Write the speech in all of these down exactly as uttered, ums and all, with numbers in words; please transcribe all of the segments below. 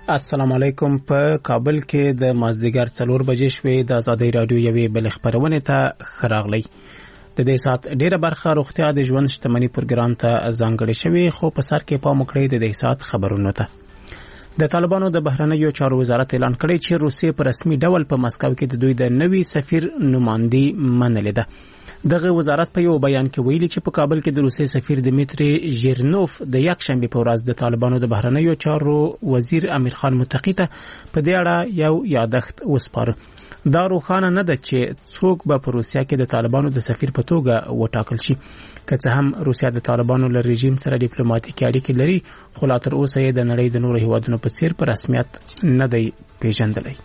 السلام علیکم. په کابل کې د مازدیګر څلور بجې شوې. د آزادۍ رادیو یوې بل خبرونه ته خراغلی. د دې سات ډیره برخه روغتیا د ژوند شتمنۍ پروګرام ته ځانګړې شوې، خو په سر کې پام وکړئ د دې سات خبرونو ته. د طالبانو د بهرنیو چارو وزارت اعلان کړی چې روسیې په رسمي ډول په مسکو کې د دوی د نوي سفیر نمائندګي منلې ده. دغه وزارت په یو بیان کې ویلي چې په کابل کې د روسیې سفیر دمیتری ژیرنوف د یک شنبه په ورځ د طالبانو د بهرنیو چارو وزیر امیر خان متقی ته په دې اړه یو یادښت وسپاره. دا روښانه نه ده چې څوک به په روسیا کې د طالبانو د سفیر په توګه وټاکل شي. که څه هم روسیا د طالبانو له رژیم سره ډیپلوماټیکي اړیکې لري، خو لا تر اوسه یې د نړۍ د نورو هیوادونو په څیر په رسمیت نه دی پیژندلی.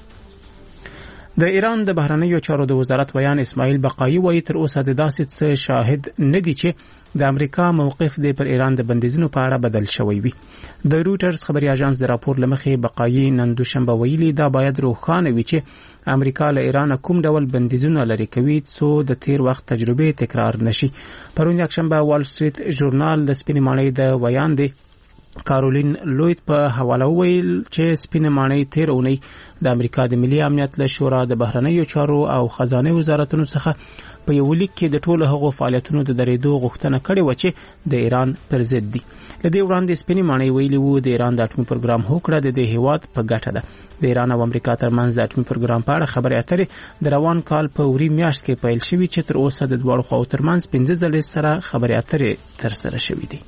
د ایران د بهرنیو چارو د وزارت بیان اسماعیل بقایي وایي تر اوسه د داسې څه شاهد نه دي چې د امریکا موقف د پر ایران د بندیزونو په اړه بدل شوی وي. د رویټرز خبري اژانس د راپور لمخې بقایي نن دوشنبه ویلي دا باید روښانه وي چې امریکا له ایران کوم ډول بندیزونه لري کوي څو د تیر وخت تجربه تکرار نشي. پرون یک شنبه وال سټریټ ژورنال د سپینې ماڼۍ د ویان دی کارولین لویت په حواله ویل چې سپینې ماڼۍ تیر اونۍ د امریکا د ملي امنیت له شورا د بهرنیو چارو او خزانه وزارتونو څخه په یو لیک کې د ټولو هغو فعالیتونو د درېدو غوښتنه کړې و چې د ایران پر ضد دي. لدې وړاندې سپینې ماڼۍ ویلي وو د ایران د اټومي پروګرام هوکړه د دې هیواد په ګټه ده. د ایران او امریکا ترمنځ د اټومي پروګرام په اړه خبرې اترې د روان کال په وری میاشت کې پیل شوې چې تر اوسه د دواړو خواو ترمنځ پنځه ځلې سره خبرې اترې ترسره شوې دي.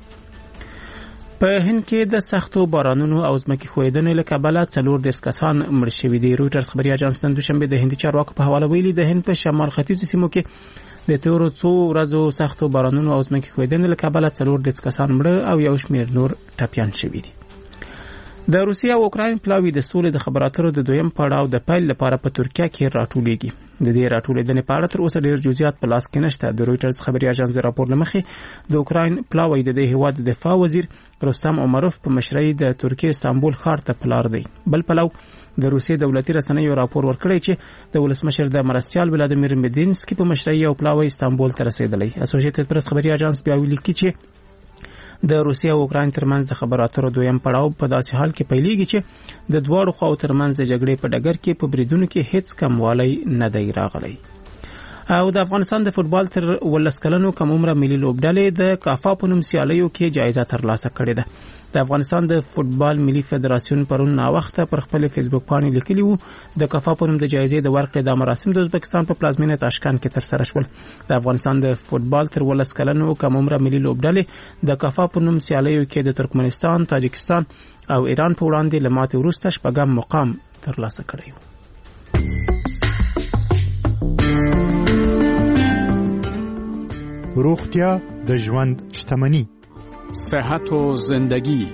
په هند کې د سختو بارانونو او ځمکې ښویدنې له کبله څلور دېرش کسان مړ شوي دي. رویټرز خبري اژانس نن دوشنبه د هندي چارواکو په حواله ویلي د هند په شمال ختیځو سیمو کې د تیرو څو ورځو سختو بارانونو او ځمکې ښویدنې له کبله څلور دېرش کسان مړه او یو شمېر نور ټپیان شوي دي. د روسیا او اوکراین پلاوی د سولې د خبرو اترو د دویم پړاو د پیل لپاره په ترکیه کې راټولېږي. د دې راټولېدنې په اړه تر اوسه ډېر جزئیات په لاس کې نشته. د رویټرز خبري اژانس د راپور لمخې د اوکراین پلاوی د دې هیواد د دفاع وزیر رستم عمروف په مشرۍ د ترکیه استانبول ښار ته پلار دی. بل پلو د روسیې دولتي رسنیو راپور ورکړی چې د ولسمشر د مرستیال ولادیمیر مدینسکي په مشرۍ یو پلاوی استانبول ته رسیدلی. اسوسییټډ پریس خبري اژانس بیا ویلي چې د روسیې او اوکراین ترمنځ د خبرو اترو دویم پړاو په داسې حال کې پیلېږي چې د دواړو خواو ترمنځ د جګړې په ډګر کې په بریدونو کې هیڅ کموالی نه دی راغلی. او د افغانستان د فوتبال تر ولس کلنو کم عمره ملي لوبډلې د کافا په نوم سیالیو کې جایزه ترلاسه کړې ده. د افغانستان د فوتبال ملي فدراسیون پرون ناوخته پر خپل فیسبوک باندې لیکلی وو د کافا په نوم د جایزې د ورکړې د مراسم د ازبکستان په پلازمینه تاشکند کې ترسره شول. د افغانستان د فوتبال تر ولس کلنو کم عمره ملي لوبډلې د کافا په نوم سیالیو کې د ترکمنستان، تاجکستان او ایران په وړاندې له ماتې وروسته شپږم مقام ترلاسه کړی و. روغتیا د ژوند شتمنی، صحت و زندگی.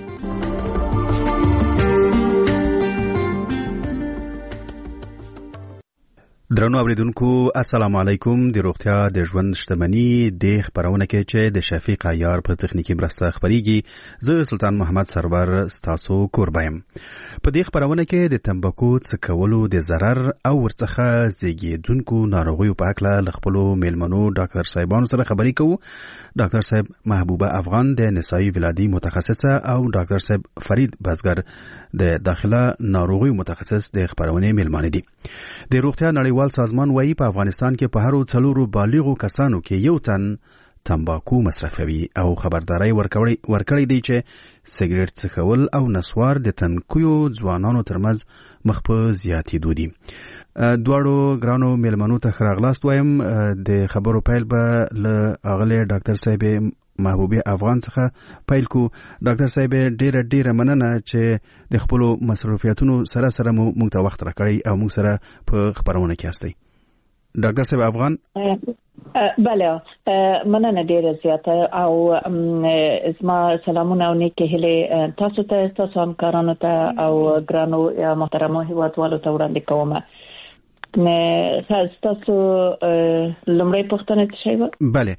درنو اوریدونکو السلام علیکم. د روغتیا د ژوند شتمنی د خبرونه کې چې د شفیق عیار په تخنیکی مرسته خبريږي، زه سلطان محمد سرور ستاسو کوربایم. په دې خبرونه کې د تمباکو څکولو د ضرر او ورڅخه زیږیدونکو ناروغیو په اړه ل خپل میلمنو ډاکټر صاحبانو سره خبرې کوو. ډاکټر صاحب محبوبه افغان د نسایي ولادي متخصصه او ډاکټر صاحب فرید بزګر د داخله ناروغیو متخصص د خبرونه میلمانه دي. د روغتیا نړیوال سازمان وايي په افغانستان کې په هر څلورو بالغو کسانو کې یو تن تمباکو مصرفوي او خبرداري ورکړي ورکړي دی چې سیګریټ څکول او نسوار د تنکیو ځوانانو ترمنځ مخ په زیاتېدو دي. دواړو ګرانو میلمنو ته خراغلاست وایم. د خبرو پیل به له اغله ډاکټر صاحب محبوبه افغان څخه پیل کو. ډاکټر صاحب ډیره ډیره مننه چې د خپل مصروفیتونو سره سره موږ ته وخت راکړی او موږ سره په خبرونه کې استئ. ډاکټر صاحب افغان بله مننه ډیره زیاته او اسما سلامونه او نیکه هله تاسو ته تاسو همکارانو ته او ګرانو محترمو هیوادوالو ته وړاندې کوم. نه تاسو لمړی پوښتنه څه و؟ بله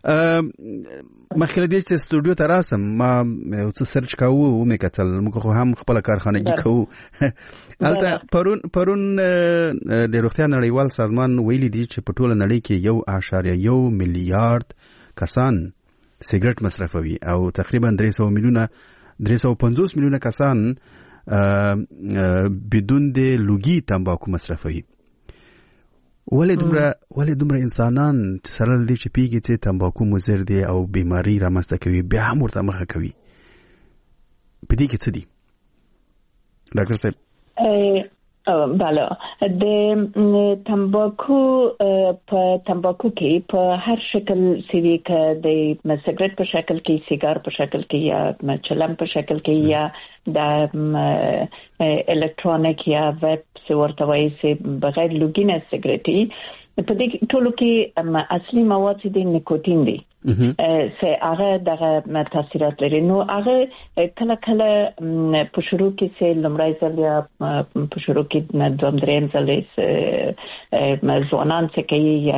مخکې دې چې استودیو ته راسم ما څه سرچ کاوه او مې کتل موږ خو هم خپل کارخانګي کوو. البته پرون پرون د روغتیا نړیوال سازمان ویلي دی چې په ټوله نړۍ کې یو اعشاریه یو میلیارډ کسان سیګریټ مصرفوي او تقریبا درې سوه میلیونه درې سوه پنځوس میلیونه کسان بدون د لوګي تمباکو مصرفوي. ولې دومره ولې دومره انسانان سره دې چې پیږي چې تمباکو مضر دي او بیماری رامنځته کوي بیا هم ورته مخه کوي؟ په دې کې څه دي ډاکټر صاحب؟ بله، د تمباکو په تمباکو کې په هر شکل سوي که د سیګریټ په شکل کې، سیګار په شکل کې، یا چلم په شکل کې، یا د الکترونیک یا ویب څه ورته وایي چې بغیر لوګي نه سیګریټي، په دې ټولو کې اصلي مواد چې دي نیکوتین دي، چې هغه دغه تاثیرات لري. نو هغه کله کله په شروع کې چې لومړی ځل یا په شروع کې دوم دریم ځل ځوانان څه کوي یا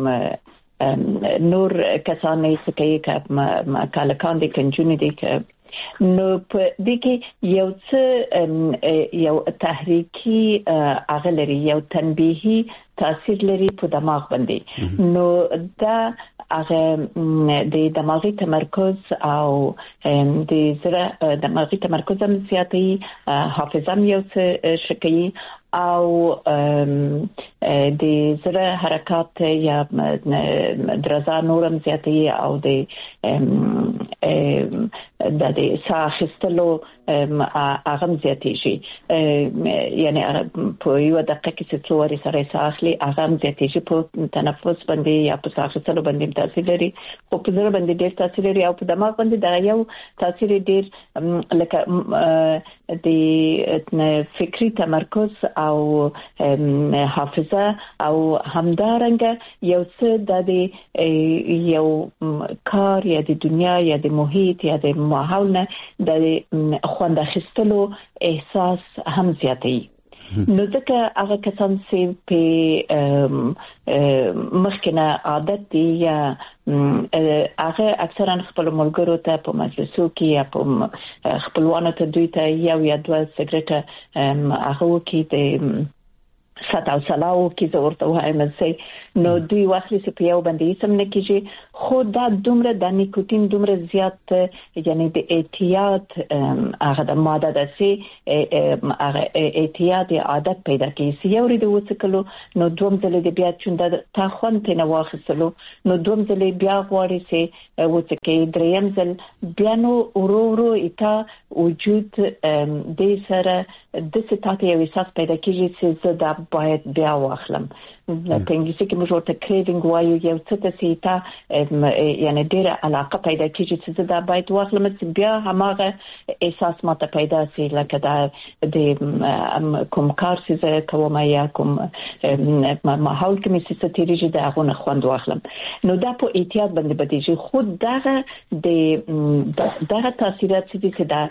نور کسان څه کوي که کالکان دي کنجونې دي، نو په دې کې یو څه یو تحریکی هغه لري، یو تنبیهي تاثیر لري په دماغ باندې. نو دا هغه د دماغي تمرکز او د زړه دماغي تمرکز هم زیاتوي، حافظه هم یو څه ښه کوي، او د زړه حرکات یا درزا نورم زیاتوي، او د د ساه اخیستلو هغه هم زیاتېږي. یعنی په یوه دقیقه کې چې څو وارې سړی ساه اخلي هغه هم زیاتېږي. په تنفس باندې یا په ساه اخیستلو باندې تاثیر لري، خو په زړه باندې ډېر تاثیر لري، او په دماغ باندې دا یو تاثیر ډېر لکه د فکری تمرکز او حافظه او همدارنګه یو څه د یو کار یا د دنیا یا د محیط یا د ماحول نه د خوند اخیستلو احساس هم زیاتوي. نو ځکه هغه کسان چې په مخکنه عادت دي یا هغه اکثرا خپل ملګرو ته په مجلسو کې یا په خپلوانو ته دوی ته یو یا دوه سیګریټه هغه وکړي د سات او سلاو کې زه ورته وایم چې نو دوی واخلي چې په یو باندې سم نه کېږي، خو دا دومره د نیکوتین دومره زیات یعنی د اعتیاد هغه د ماده ده چې هغه اعتیاد عادت پیدا کوي. چې یو ورځ وڅکلو نو دوم ځل د بیا چون د تا خوند ته نه واخیستلو نو دوم ځل بیا غواړي چې وڅکي، دریم ځل بیا نو ورو ورو ایتا وجود د سره د ستاتې یو احساس پیدا کېږي چې زه دا باید بیا واخلم. په انګلیسي کې موږ ورته کریوینګ وایو، یو څه ته چې تا یعنی ډېره علاقه پیدا کېږي چې زه دا باید واخلم، چې بیا هماغه احساس ماته پیدا شي لکه دا د کوم کار چې زه کوم یا کوم ماحول کې مې چې څه تېرېږي د هغو نه خوند واخلم. نو دا په احتیاط باندې بدېږي. خو دغه د دغه تاثیرات چې دي چې دا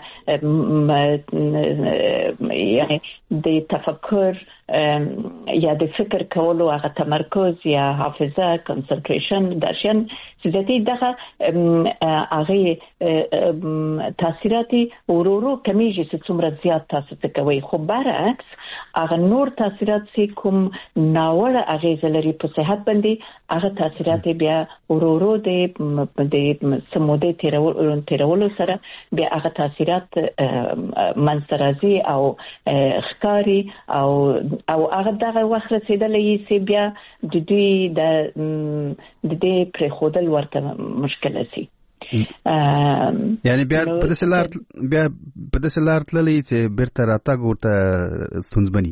یعنی د تفکر یا د فکر کولو هغه تمرکز یا حافظه کنسنټریشن درشن چې دغه هغه تاثیرات ورورو کمیږي چې څومره زیات تاسو څه کوي. خو برعکس هغه نور تاثیرات چې کوم ناوړه اغیز لري په صحت باندې هغه تاثیرات بیا ورورو د د سموده تیرولو سره بیا هغه تاثیرات منځرازي او خکاری او او هغه دغه وخت رسیدلې چې بیا د دوی د د دې پر خودل ورته مشکل شي. یعنی بیا په داسې لار بیا په داسې لار تللی چې بیرته راتګ ورته ستونزمن بني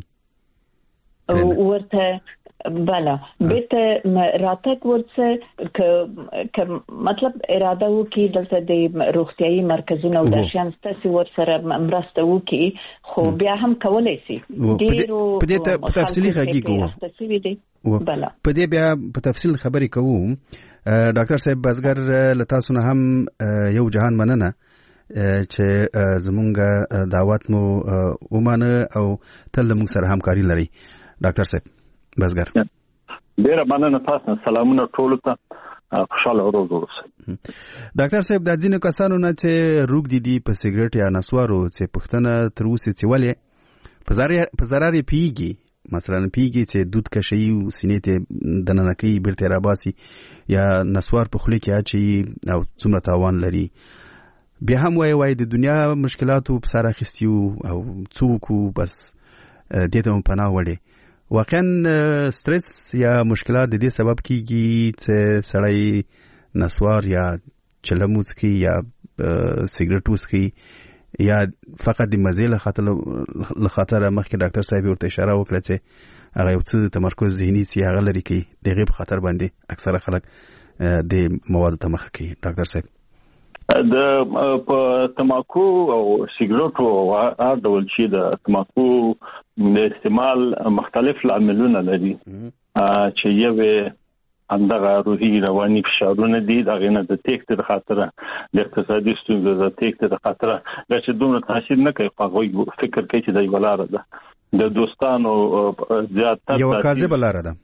ورته بله بیرته راتګ ورته که که مطلب اراده وکړي دلته د روغتیايي مرکزونو او د شیان ستاسو ورسره مرسته وکړي، خو بیا هم کولای شي ډیرو په دې ته تفصیلی غږیږو. بله په دې بیا په تفصیل خبرې کوم. ډاکټر صاحب بازګر له تاسو نه هم یو جهان مننه چې زمونږ دعوت مو ومانه او تل موږ سره همکاري لري. ډاکټر صاحب بازګر ډیره مننه تاسو. سلامونه ټول ته، خوشاله ورځ ورسه. ډاکټر صاحب د ځینو کسانو نه چې روغ دي دي په سیګریټ یا نسوارو چې پښتنه تر اوسه چې ولې په ضرر په ضرر پیږي، مثلا پیږي چې دود کشي او سینې ته دننه کوي بیرته راباسي یا نسوار په خله کې اچي او څومره تاوان لري. بیا هم وای وای د دنیا مشکلاتو په سر اخیستیو او څوک بس دې ته پناه وړي واقعا سترس یا مشکلات د دې سبب کیږي چې سړی نسوار یا چلموس کی یا سیګریټ وسکي یا فقط د مزه له خاطر له خاطر مخکې ډاکټر صاحب ورته اشاره وکړه چې هغه یو څه تمرکز ذهني سي هغه لري کوي دغه په خطر باندې اکثره خلک د موادو ته مخ کوي. ډاکټر صاحب د په تماکو او سیګریټو او ډول چې د تماکو د استعمال مختلف عاملونه لري چې یو اندغه روحي رواني فشارونه دي دا غنه د تېښتې خاطر د اقتصادي ستونزو د تېښتې خاطر چې دومره تاثیر نه کوي خو فکر کوي چې د ولاره ده د دوستانو زیاتره یو کاذب لاره ده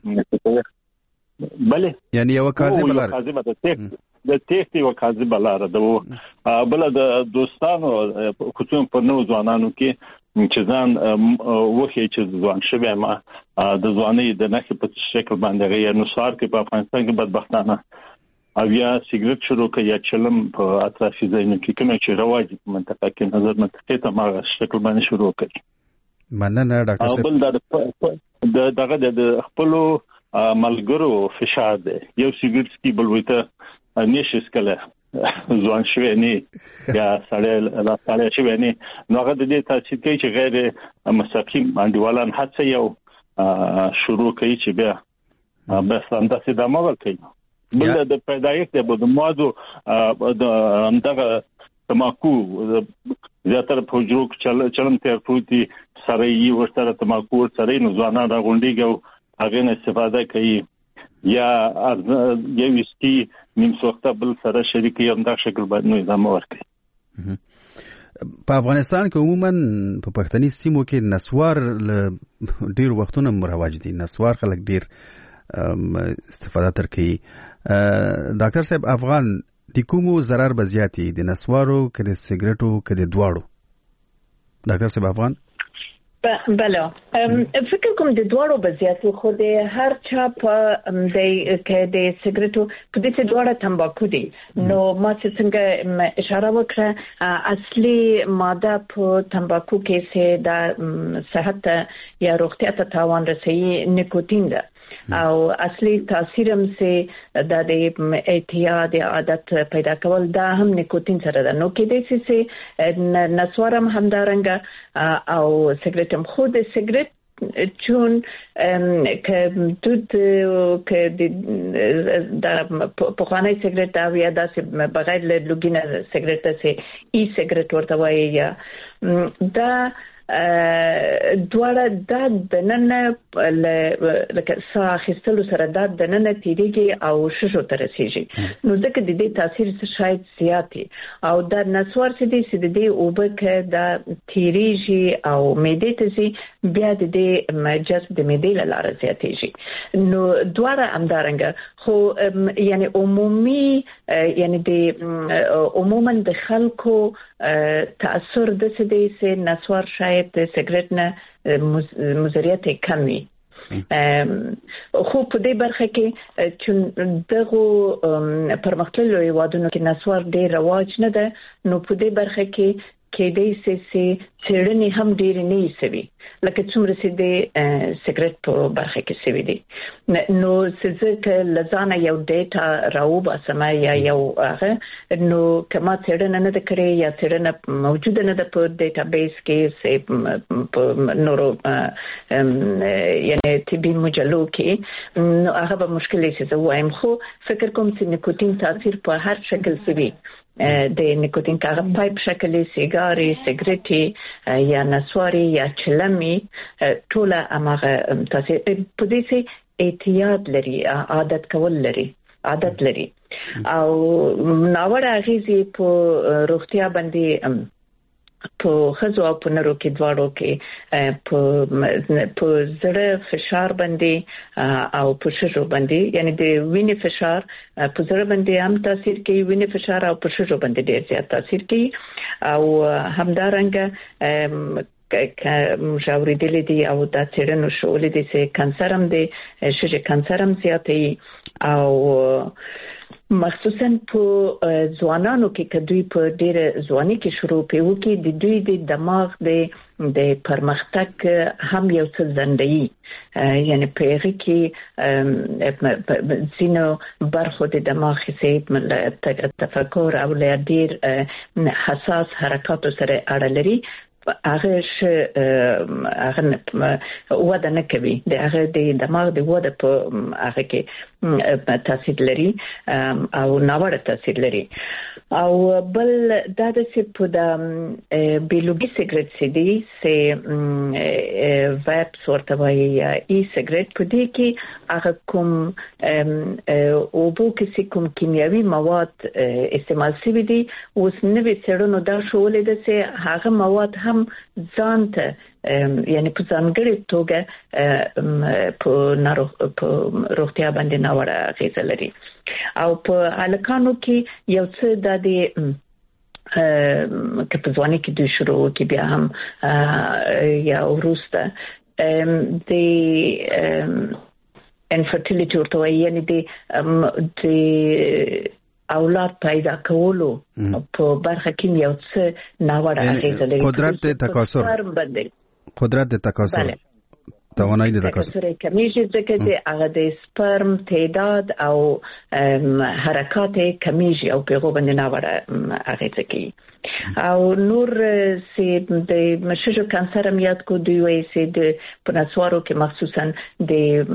بله یعنی یو کاذب لاره کاذب ده د تېښتې یو کاذب لاره ده بل د دوستانو خصوصا په نو ځوانانو کې چې ځان وخی چې ځوان شوی ما د ځواني د نخې په شکل باندې غیر نصار کې په افغانستان کې بدبختانه او یا سیګریټ شروع کوي یا چلم په اطرافي ځایونو کې کوم چې رواج په منطقه کې نظر منطقه ته ما شکل باندې شروع کوي. مننه ډاکټر صاحب. بل د دغه د خپل ملګرو فشار دی یو سیګریټ کی بل وته نشي سکله ځوان شوی نه یا سړی لا سړی شوی نه نو هغه د دې تاثیر کوي چې غیر مستقیم انډیوالان حتی یو شروع کوي چې بیا بس انداسه د عمل کوي. بل د پیدایښت د موادو د دغه تماکو زیاتره په جوړ چل چلم تر پروتي سره یې ورته تماکو سره نو ځوانان راغونډيږي او هغه نه استفاده کوي یا یو وسکی نیم سوخته بل سره شریک یم دا شکل باندې ادامه ورکړي. په افغانستان کې عموما په پښتني سیمو کې نسوار ډیر وختونه مرواج دي نسوار خلک ډیر استفاده تر کوي. ډاکټر صاحب افغان د کومو ضرر به زیاتی د نسوارو که د سیګریټو که د دواړو؟ ډاکټر صاحب افغان بله فکر کوم د دواړو به زیاتو خو د هر چا په د که د سیګریټو په دې چې دواړه تمباکو دي نو ما څنګه اشاره وکړه اصلي ماده په تمباکو کې چې د صحت یا روغتیا ته تاوان رسوي نیکوتین ده او اصلي تاثیر هم سه د اعتیاد عادت پیدا کول دا هم نیکوتین سره ده نو کې د سه نسوارم همدارنګه او سیګریټ هم خود سیګریټ چون که دود که د پخوانی سیګریټ دا یا داسې بغیر له لوګینه سیګریټ سه ای سیګریټ ورته وایي یا دا دواړه د دننه لکه ساخستلو سره د دننه تیریږي او ششو ته رسیږي نو ځکه د دې تاثیر شاید زیاتی او د نسوار څخه د دې د دې اوبکه د تیریږي او معده ته سي بیا د دې مجز د معده لاره زیاتیږي نو دواړه همدارنګه خو یعنی عمومي یعنی د عموما د خلکو تاثیر د دې سه نسوار شاید د سیګریټ نه مضریات کمی خو په دې برخه کې چې دغه پرمختللو هیوادونو کې نسوار ډېر رواج نه ده نو په دې برخه کې کې د سي څېړنې هم ډېر نه سوي لکه څومره چې د سیګریټ په برخه کې سوي دي نو څه لزانه یو ډیټا راوبه سم یا یو هغه نو کما څېړنه نه کړې یا څېړنه موجوده نه ده په ډیټابیس کې په نورو یعنی طبي مجلو کې نو هغه به مشکل شي زه وایم خو فکر کوم چې نیکوتین تاثیر په هر شکل سوي د نیکوتین کاغه پایپ شکلې سیګاري سیګریټي یا نسواري یا چلمي ټوله امغه تاثیر په دې سي اعتیاد لري عادت کول لري عادت لري او ناوړه اغیزې په روغتیا باندې په خزو او په نرو کې دواړو کې په په زړه فشار باندې او په شجو باندې یعنی د وینې فشار په زړه باندې هم تاثیر کوي وینې فشار او په شجو باندې ډېر زیات تاثیر کوي او همدارنګه که مشاورې دي دي او د څېړنو شولې دي چې کانسر هم دي شجه کانسر هم زیاتې او مخصوصا په ځوانانو کې کدوې په ډېر ځواني کې شروع پیو کې د دوی د دماغ د د پرمختګ هم یو څه ځندې یعنی په هغه کې زینو برخو د دماغ حساب تفکر او ډېر حساس حرکات سره اړه لري هغه ش هغه وده نه کوي د هغه د دماغ د وده په هغه کې تاثیر لري او ناوړه تاثیر لري او بل دا د په د بیولوژي سیګریټ سي دي سي ویب ورته وایي ای سیګریټ په دې کې هغه کوم او بو کې کوم کیمیاوي مواد استعمال شوي دي اوس نوې څېړنو دا ښودلې ده چې هغه مواد هم ځان ته یعنی په ځانګړې توګه په ناروغ په روغتیا باندې ناوړه اغېزه لري او په هلکانو کې یو څه د دې که په ځواني کې دوی شروع کې بیا هم یا وروسته د انفرټیلیټي ورته وایي یعنی د اولاد پیدا کولو په برخه کې یو څه ناوړه اغېزه لري قدرت د تکاثر قدرت د تکاثر توانایی د تکاثر کمیږي ځکه چې هغه د سپرم تعداد او حرکات کمیږي او په غو باندې ناوړه اغېزه کوي او نور سي د مشجو کانسر هم یاد کو دوی وایي چې د پنسوارو کې مخصوصا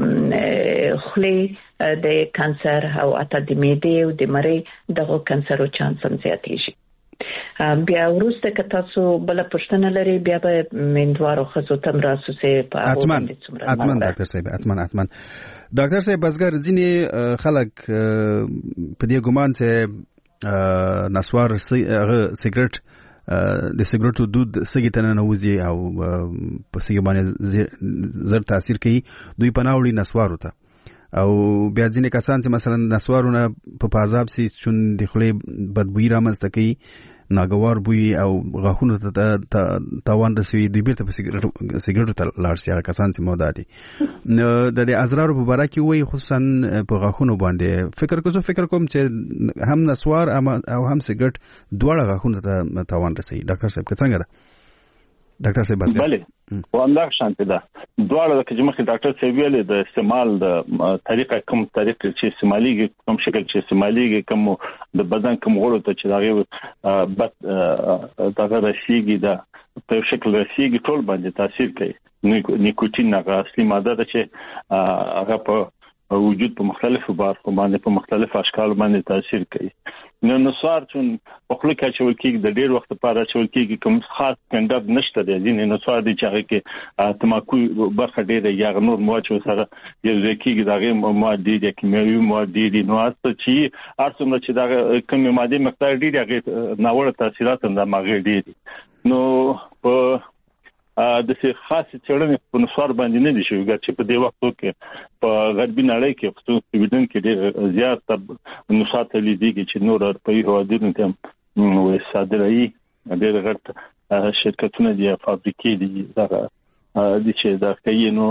د خولې د کانسر او اته د معدې او د مرۍ دغه کانسرو چانس هم زیاتېږي بیا ورسته که تاسو بل پښتنه لري بیا به مندوارو خزو تم راسو سه په اتمن اتمن ډاکټر صاحب اتمن اتمن ډاکټر صاحب بسګر ځینې خلک په دې ګمان چې نسوار سیګریټ د سیګریټو دود سګی ته نه وځي او په سګی باندې زر تاثیر کوي دوی پناوړي نسوارو ته او بیا ځینې کسان چې مثلا نسوارونه په پازاب سي چون د خولې بدبوئی رامنځته کوي ناګوار بوی او غاښونو ته تاوان رسوي دوی بیرته په سیګریټو ته لاړ شي هغه کسان چې معده دي د دې ازرارو په باره کې وایي خصوصا په غاښونو باندې فکر کوم فکر کوم چې هم نسوار او هم سیګریټ دواړه غاښونو ته تاوان رسوي ډاکټر صاحب څنګه ده ډاکټر صاحب بس بله واندا شانته ده دواړه د کجمخي ډاکټر صاحب ویل د استعمال د طریقه کوم طریقه چې استعمالي کوم شکل چې استعمالي کوم د بدن کوم غړو ته چې داغه بد دغه رسیږي دا په شکل رسیږي ټول باندې تاثیر کوي نیکوتین هغه اصلي ماده ده چې هغه په وجود په مختلفو برخو باندې په مختلفو اشکال باندې تاثیر کوي نو نسوار چون په خپل کې چې ورکیږي د ډیر وخت لپاره چې ورکیږي کوم خاص کنده نشته دی ځینې نسوار دي چې هغه کې تماکو برخه ډیره یا نور مواد چې سره یو ځکه دغه مواد دي چې کیمیاوي مواد دي نو اصل چې ارڅومره چې دغه کوم ماده مقدار ډیر هغه ناوړه تاثیرات هم د ماغې دي نو په د څه خاص چړنې په نسوار باندې نه دي شوی چې په دې وخت کې په غربي نړۍ کې خصوصا سویډن کې ډېر زیات نسوار تولیدېږي چې نور په هیوادونو کې نو صادرایي ډېر غټ شرکتونه دي فابریکې دي دا د چې دا کوي نو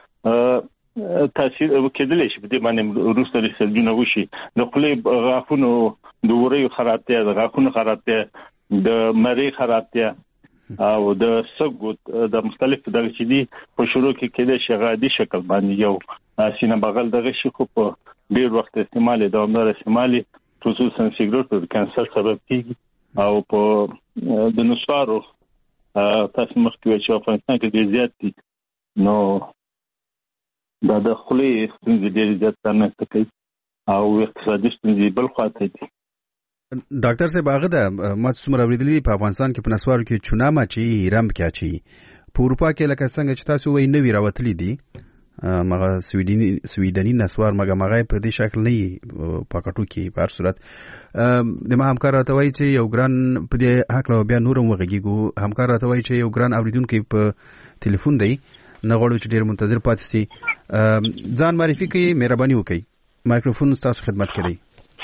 تاثیر وکړي چې په دې باندې روسي ریسرچونه وشي د خپل غاښونو د وریو خرابتیا د غاښونو خرابتیا د مری خرابتیا او د سګوت د مختلف دغه چې دي په شروع کې کېده چې غادي شکل باندې یو سینه بغل دغه شي خو په ډیر وخت استعمال دوامدار استعمال خصوصا سیګریټ د کانسر سبب کیږي او په د نسوارو تاسو مخکې چې په افغانستان کې زیات دي نو دا د خولې ستونزې ډېر زیات نه کوي او اقتصادي ستونزې بل خواته دي ډاکټر صاحب هغه د ما څومره اوریدلي په افغانستان کې په نسوارو کې چونامه چې رم کې اچي په اروپا کې لکه څنګه چې تاسو وایي نوی راوتلي دي مغه سویډنی سویډنی نسوار مګه مغه په دې شکل نه پاکټو کې په هر صورت د ما همکار راته وایي چې یو ګران په دې حق له بیا نورم وغږیږو همکار راته وایي چې یو ګران اوریدونکو په ټلیفون دی نه غواړو چې ډیر منتظر پاتې سي ځان معرفي کوي مهرباني وکړئ مایکروفون تاسو خدمت کوي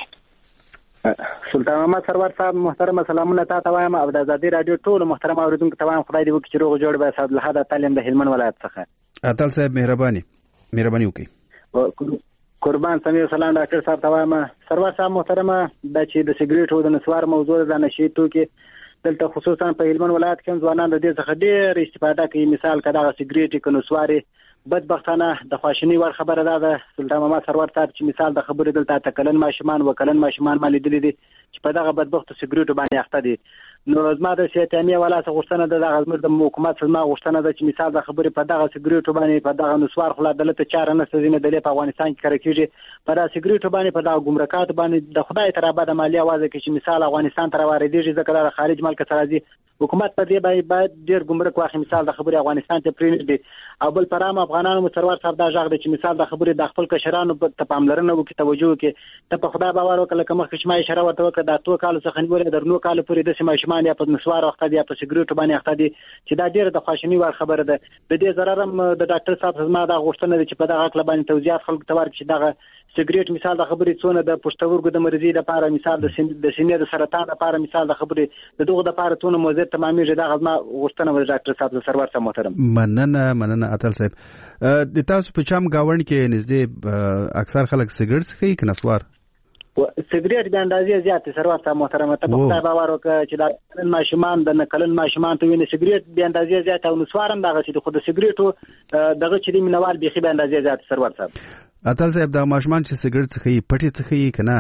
سلطان محمد سرور صاحب محترم سلامونه تاسو وایم او د آزادي رادیو ټول محترم اوریدونکو ته وایم خدای دې وکړي چې روغ جوړ به صاحب له هدا تعلیم د هلمند ولایت څخه اتل صاحب مهرباني مهرباني وکړئ قربان سمیر سلام ډاکټر صاحب ته وایم. سرور صاحب محترمه د چې د سیګریټو د نسوار موضوع د نشي توکي دلته خصوصا په هلمند ولایت کې ځوانان د دې څخه ډېر استفاده کوي. مثال کدا سیګریټ کې نسواري بدبختانه د خواشنی ور خبره ده سلطان محمد سرور صاحب چې مثال د خبرې دلته تکلن ماشومان وکلن ماشومان مالي دي چې په دغه بدبخت سیګریټو باندې اخته دي. نو زما د سیاتامي ولا څه غوښتنه ده د غزمر د حکومت زما غوښتنه ده چې مثال د خبرې په دغه سیګریټو باندې په دغه نسوار خلا دلته چاره نه سزینه د په افغانستان کې کړکېږي په دغه سیګریټو باندې په دغه ګمرکات باندې د خدای تر ابد مالی आवाज کې چې مثال افغانستان تر واردېږي ځکه د خارج ملک سره راځي حکومت په دې باندې ډېر ګمرک واخلي. مثال د خبرې افغانستان ته پرې دي او بل پرام افغانانو مترور صاحب دا ژغ د چې مثال د خبرې د خپل کشرانو په پاملرنه وکړي توجه وکړي ته په خدای باور وکړه کوم خشمه اشاره ورته وکړه د تو کال څخه نیولې درنو کال پورې د سیماشمان یا په نسوار وخت دی په سیګریټو باندې اخته دي چې دا ډېر د خواشنی ور خبره ده. د دې ضررم د ډاکټر صاحب زما دا غوښتنه ده چې په دغه عقل باندې توضیحات خلکو ته ورکړي چې دغه سیګریټ مثال د خبرې څونه د پښتورګو د مرضی لپاره مثال د د سینې د سرطان لپاره مثال د خبرې د دغه لپاره څونه موزه تمامي دغه زما غوښتنه و ډاکټر صاحب سرور صاحب محترم. مننه مننه اتل صاحب د تاسو په چم گاون کې نږدې اکثر خلک سیګریټ څخه کې نسوار سیګریټ د اندازې زیات سرور صاحب محترمه ته په خدای باور وکړه چې د کلن ماشومان د نکلن ماشومان ته ویني سیګریټ د اندازې زیات او نسوارم دغه چې خود سیګریټو دغه چې د منوال بيخي د اندازې زیات سرور صاحب. اتل صاحب د ماشومان چې سیګریټ څخه پټي څخه کنه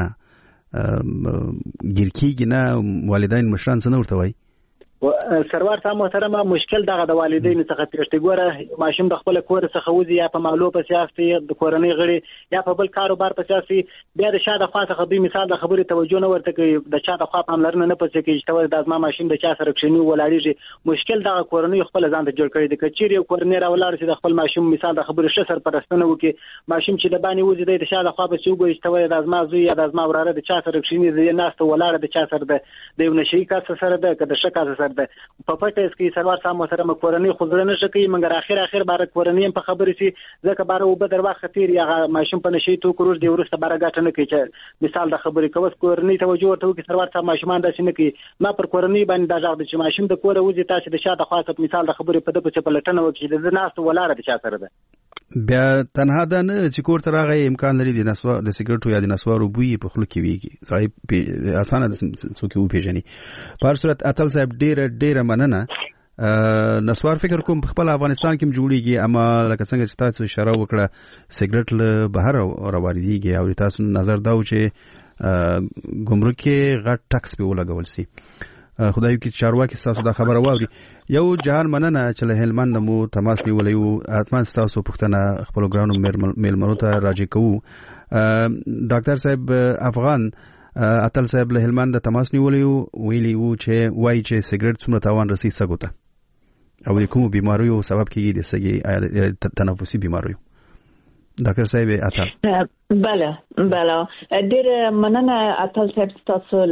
ګرکیږي نه والدین مشران څنګه ورته وایي سرور صاحب محترمه مشکل دغه د والدین څخه پیښته ګوره ماشوم د خپل کور څخه وځي یا په مالو په سیاستي د کورنۍ غړي یا په بل کاروبار په سیاستي بیا د شاده خوا څخه دوی مثال د خبرې توجه نه ورته کوي د شاده خوا پاملرنه نه پڅ کوي چې د ازما ماشوم د چا سره کښینی ولاړیږي. مشکل دغه کورنۍ خپل ځان ته جوړ کړی د کچيري او کورنۍ را ولاړ چې د خپل ماشوم مثال د خبرې شسر پرستنه وکي ماشوم چې د باندې وځي د شاده خوا په سیوګو چې د ازما زوی یا د ازما وراره د چا سره کښینی د ناست ولاړ د چا سره د یو نشي کاس سره د کده شکا سره د په پټه کې سرور صاحب محترم کورنۍ خو ځنه شي مګر اخر اخر بار کورنۍ په خبرې سي ځکه بار او بدر وخت خطر یا ماشوم په نشي تو کروش دی ورسته بار غاټه نه کوي چې مثال د خبرې کوس کورنۍ توجه ورته کوي سرور صاحب ماشومان داسې نه کوي ما پر کورنۍ باندې دا ځاګ چې ماشوم د کور وځي تاسو د شاته خاصه مثال د خبرې په دغه په لټنه وکړي د ناس ولاړه د چا سره ده بیا تنها ده نه چې کور ته راغی امکان لري د نسوا د سیګریټو یا د نسوارو بوی په خلک کې ویږي سړی اسانه د څوک یو پیژني. په هر صورت اتل صاحب ډېر ډېر مننه. نسوار فکر کوم په خپل افغانستان کې جوړیږي اما لکه څنګه چې تاسو اشاره وکړه سیګریټ له بهر راوړيږي او تاسو نظر دا و چې ګمرک کې غټ ټکس په ولګول سي. خدای کې چارواکي تاسو دا خبره واوري. یو جهان مننه چې له هلمند مو تماس نیولې او اتمن تاسو پښتنه خپل ګرانو میلمنو ته راځي کوو. ډاکټر صاحب افغان اتل صاحب له هلمند تماس نیولې ویلي وو چې وایي چې سیګریټ څومره تاوان رسي سګوته او د کومو بیماریو سبب کیږي د سګي تنفسي بیماریو. ډاکټر صاحب اتل بله بله ډېر مننه اتل صاحب تاسو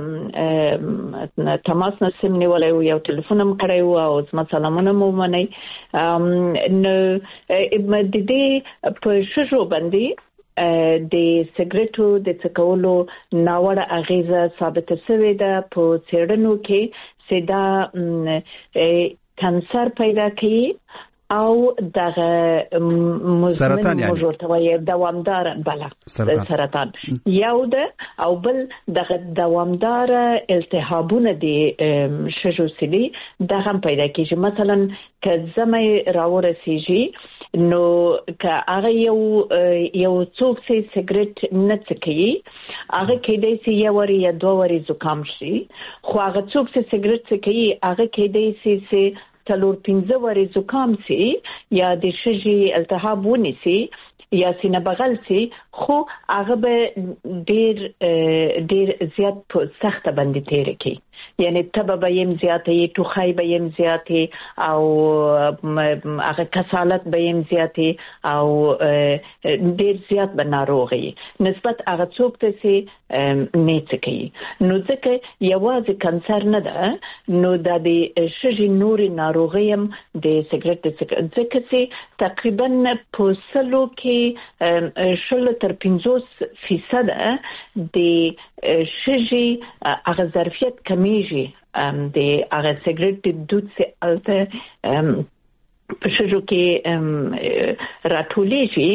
له تماس نسیم نیولې یو ټلیفون هم کړی او زما سلامونه مو منئ. نو د دې په شجو باندې د سیګریټو د څکولو ناوړه اغیزه ثابت شوې ده په څېړنو کې چې دا کانسر پیدا کوي او دغه مزمن موجود وي دوامدار بله سرطان, سرطان. یو ده او بل دغه دوامدار التهابونه دي شجو سلی دغه پیدا کیږي. مثلا که زمې راورسیږي نو که هغه یو یو څوک چې سیګریټ نه څکوي هغه کېدای شي یو وری یا دوه وری زکام شي خو هغه څوک چې سیګریټ څکوي هغه کېدای شي چې تلور پنځه وری زکام سي یا د شجي التهاب ونیسي یا سینه بغل سي خو هغه به ډیر ډیر زیات په سخت باندې تیر کی یعنی تبه به يم زیاتې ټوخای به يم زیاتې او هغه کسالت به يم زیاتې او ډیر زیات به ناروغي نسبت هغه څوک ته سي نیڅ کوي. نو ځکه یوازې کانسر نه ده نو د دې شجي نوري ناروغي هم د سیګریټ ځکه چې تقریبا په سلو کې شل تر پنځوس فیصد د شجي هغه ظرفیت کمیږي د هغه سیګریټ د دود څخه الته په شجو کې راټولېږي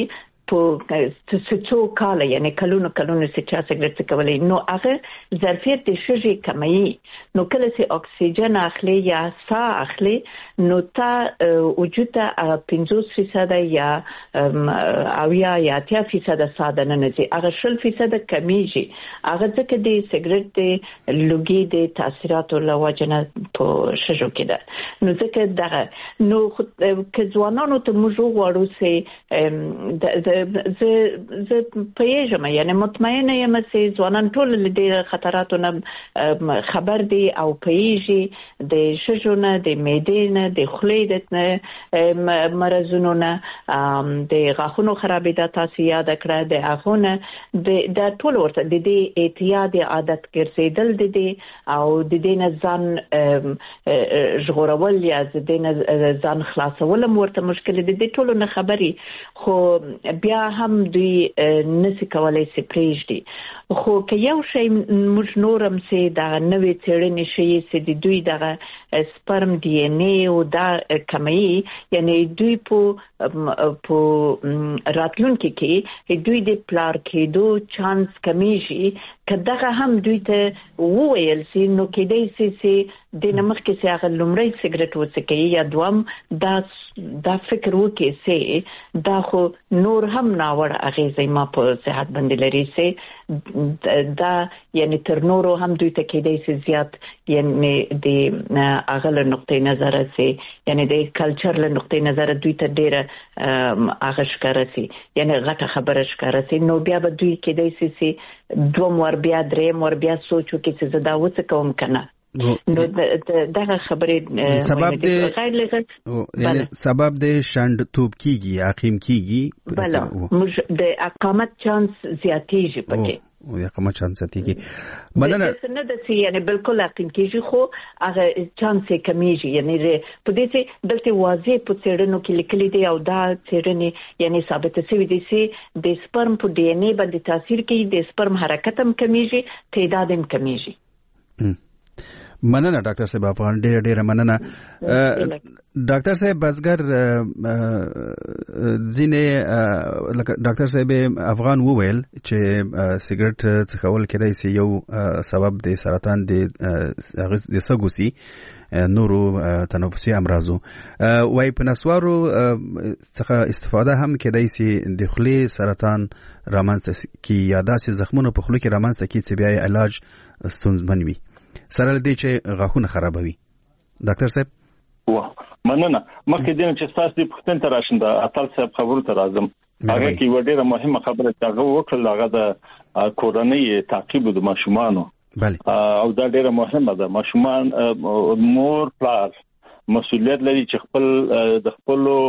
په څو کال یعنی کلونو کلونو چې سیګریټ کولای نو هغه ظرفیت د شږي کمایي نو کله چې اکسیجن اخلي یا سا اخلي نو تا وجود ته پنځوس فیصد یا اویا یا اتیا فیصد ساده نه نزي هغه شل فیصد کمیږي هغه ځکه د سیګریټ د لوګي د تاثیراتو لوجنه په شږو کې ده نو ځکه دغه نو که ځوانانو ته موږ وغواړو چې ز ز پېژم یعنی مطمئنه یم چې ځوانان ټول له دې خطراتو نه خبر دي او پېژي د شږو نه د معدې نه د خولې د مرزونو نه د غاښونو خرابېدا تاسو یاد کړه د هغه نه د ټول ورته د دې اعتیاد عادت ګرځیدل د دې او د دې نه ځان ژغورول یا د دې نه ځان خلاصول ورته مشکل دي د ټولو نه خبري خو بیا هم دوی نسی کولای سي پریږدي خو که یو شی موږ نورم سي دا نوې څېړنې شي چې د دوی دغه سپرم ډي ان اي او دا کمایي یعنی دوی په په راتلونکي کې دوی د پلار کېدو چانس کمیږي کداغه هم دوی ته وویل سي نو کېدای سي چې د نمخ کې سي هغه لومړی سیګریټ وڅکي یا دوام دا دا فکر وکي سي دا خو نور هم ناوړ اغیزې ما په صحت باندې لري سي دا یعنی تر نورو هم دوی ته کېدای سي زیات یعنی د اغل نقطې نظر سي یعنی د کلچر له نقطې نظر دوی ته ډېر هغه ښکاره سي یعنی غټه خبره ښکاره سي نو بیا به دوی کېدای سي سي دوم ور بیا دریم ور بیا سوچو کې چې زدا وڅ کوم کنه نو دغه خبرې سبب د یعنی سبب د شند توپ کیږي عقیم کیږي بله موږ د اقامت چانس زیاتېږي پکې او یا کومه چانس کیږي مننه نه د سي یعنی بالکل عقیم کیږي خو هغه چانس کمیږي یعنی په دې چې دلته واضح په څېړنو کې لیکلي دي او دا څېړنې یعنی ثابت شوی دي چې د سپرم په ډي ان اي باندې تاثیر کوي د سپرم حرکت هم کمیږي تعداد هم کمیږي مننه ډاکټر صاحب افغان ډېر ډېر مننه ډاکټر صاحب بزګر ځینې ډاکټر صاحب افغان وویل چې سیګریټ څښل کېدای شي یو سبب د سرطان د د سګوسی نورو تنفسي امراضو وای په نسوارو څخه استفاده هم کېدای شي د خولې سرطان رامنځته کی یا داسې زخمونو په خولې کې رامنځته کی چې بیا علاج ستونزمن وي سره لدی چې غاښونه خرابوي ډاکټر صاحب واه مننه مکه دین چې تاسو د پښتون ته راشم د اتل صاحب خبرو ته راځم هغه کې وړه مهمه خبره چې هغه وکړل هغه د کورنۍ تعقیب د ماشومانو بله او دا ډیره مهمه ده ماشومان مور پلار مسؤلیت لري چې خپل د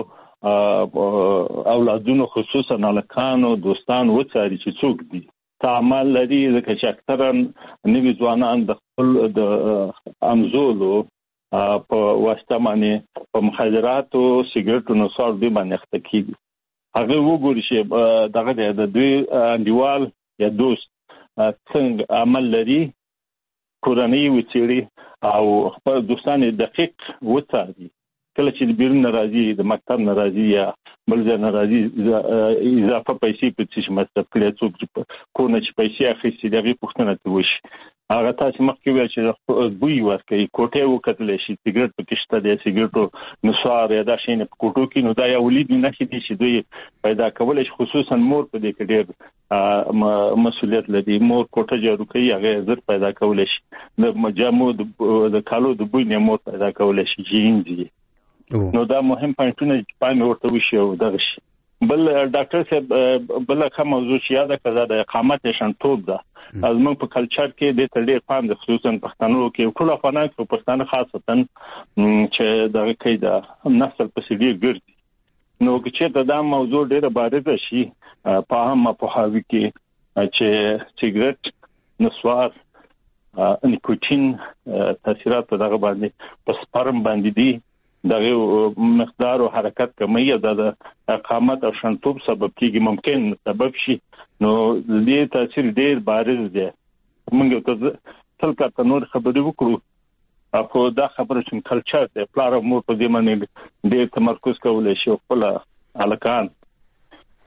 خپل اولادونو خصوصا نالکانو دوستان وڅاري چې څوک دي تعامل لري ځکه چې اکثرا نوي ځوانان د خپل د امزولو په واسطه باندې په مخدراتو سیګریټو نو څور دی باندې اخته کیږي هغه وګوري چې دغه د دوی انډیوال یا دوست څنګه عمل لري کورنۍ وڅېړي او خپل دوستان دقیق وڅاري کله چې بیرون ناراضي د مکتب ناراضي یا بل ځای ناراضي اضافه پیسې په څه مصرف کړي څوک چې کو نه چې پیسې اخیستي دغه پوښتنه ته وشي هغه تاسو مخکې ویل چې بوی ورکړي کوټه وکړل شي سیګریټ پکې شته د سیګریټو نسوار یا دا شي نه کوټو کې نو دا یو ولید نه شي چې دوی پیدا کول شي خصوصا مور په دې کې ډېر مسؤلیت لري مور کوټه جوړ کوي هغه زر پیدا کول شي د مجامو د کالو د بوی نه مور پیدا کول شي جینځي نو دا مهم پوینټونه چې پام ورته وشي او دغه شي بل ډاکټر صاحب بل کوم موضوع چې یاد کړه د اقامت شنټوب ده از موږ په کلچر کې د تړې پام د خصوصا پښتنو کې ټول افغانان په پښتانه خاصتا چې دغه کې د نسل په سړي ګرځي نو چې دا موضوع ډیره بارزه شي په هم په حاوی کې چې سیګریټ نسوار نیکوتین تاثیرات دغه باندې په سپرم باندې دي دغه مقدار او حرکت کمی د اقامت او شنټوب سبب کیږي ممکن سبب شي نو دې تاثیر ډیر بارز دی موږ ته تل کا نور خبرې وکړو اپو دا خبره چې کلچر دی پلار مور په دې باندې ډیر تمرکز کولای شي خپل الکان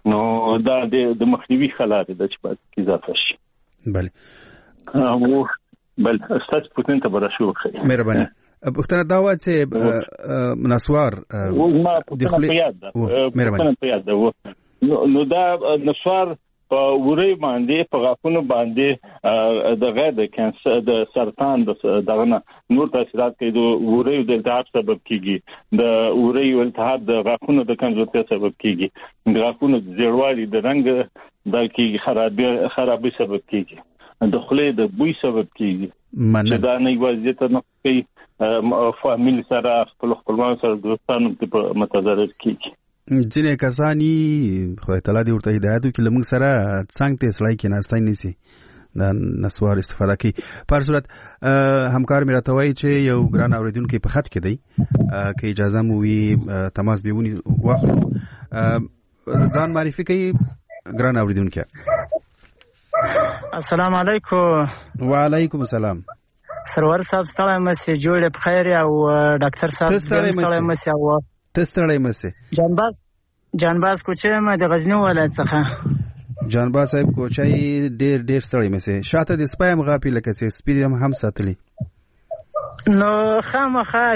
نو دا د مخنیوي خلات د چې باید کی اضافه شي. بله او بل استاد پوتين ته براشو خیر مهرباني. پښتنه دا و چې نسوار د خلیات مهرباني په یاد ده نو دا نسوار په وری باندې په غاښونو باندې د غیر د کانسر د سرطان د دغه نور تاثیرات کوي. د وری د التهاب سبب کیږي، د وری التهاب د غاښونو د کمزورتیا سبب کیږي، د غاښونو د زیړوالي د رنګ د کیږي خرابي خرابي سبب کیږي، د خولې د بوی سبب کیږي. چې دا نه وضعیت نه کوي فامیل سره خپل خپلوان سره دوستانو ته متضرر کیږي. ځینې کسانی خدای تعالی دې ورته هدایت وکړي لمږ سره څنګه ته سړی کې ناستای نسی د نسوار استفاده کوي. په هر صورت همکار مې راته وایي چې یو ګران اوریدونکی په خط کې دی که اجازه مو وي تماس به ونی واخلو. ځان معرفي کوي ګران اوریدونکی. السلام علیکم. وعلیکم السلام. سرور صاحب ستړی مسی جوړ په خیر او ډاکټر صاحب ستړی مسی او تستړی مسی. جانباز جانباز کوچه ما د غزنی ولایت څخه. جانباز صاحب کوچای ډیر ډیر ستړی مسی. شاته د سپایم غاپی لکه چې سپی هم هم ساتلی. نو خامخا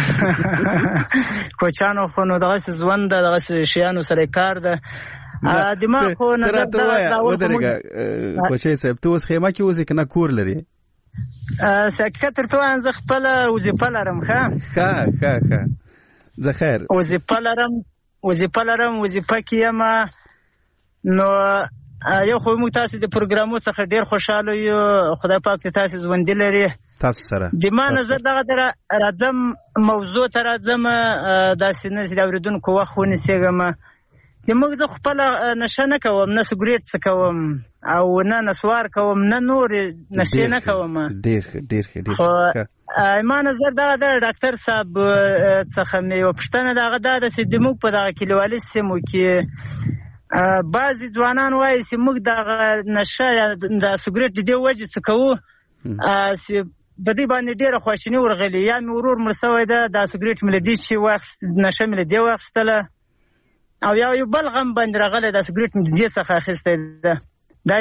کوچانو خو نو دغه ژوند دغه شیانو سره کار ده. دماغ خو نظر دا ودرګه کوچای صاحب ته اوس خیمه کې اوسې کنه کور لري؟ سکتر په انځ خپل وظیفه لرم. ښه ښه ښه ښه زه خیر وظیفه لرم وظیفه لرم وظیفه کې یم. نو یو خو موږ تاسو د پروګرامو څخه ډیر خوشاله یو. خدای پاک تاسو ژوند لري تاسو سره. د ما نظر دغه راځم موضوع ته راځم داسې نه چې د اوریدونکو وخت ونیسېږم. د موږ زه خپل نشه نه کوم، نه سګریټ څکوم او نه نسوار کوم، نه نور نشې نه کوم. ډیر ډیر ډیر ما نظر دغه د ډاکټر صاحب څخه مې یوه پوښتنه دغه دا ده چې زموږ په دغه کلیوالي سیمو کې بعضې ځوانان وایي چې موږ دغه نشه یا د سګریټ د دې وجې څه کوو چې په دې باندې ډېره خواشیني ورغلې. یا مې ورور مړ شوی ده، دا سګریټ مې له دې چې واخیست نشه مې له دې واخیستله، او یا یو بل غم باندې راغلی دا سګریټ مې د دې څخه اخیستی ده. دا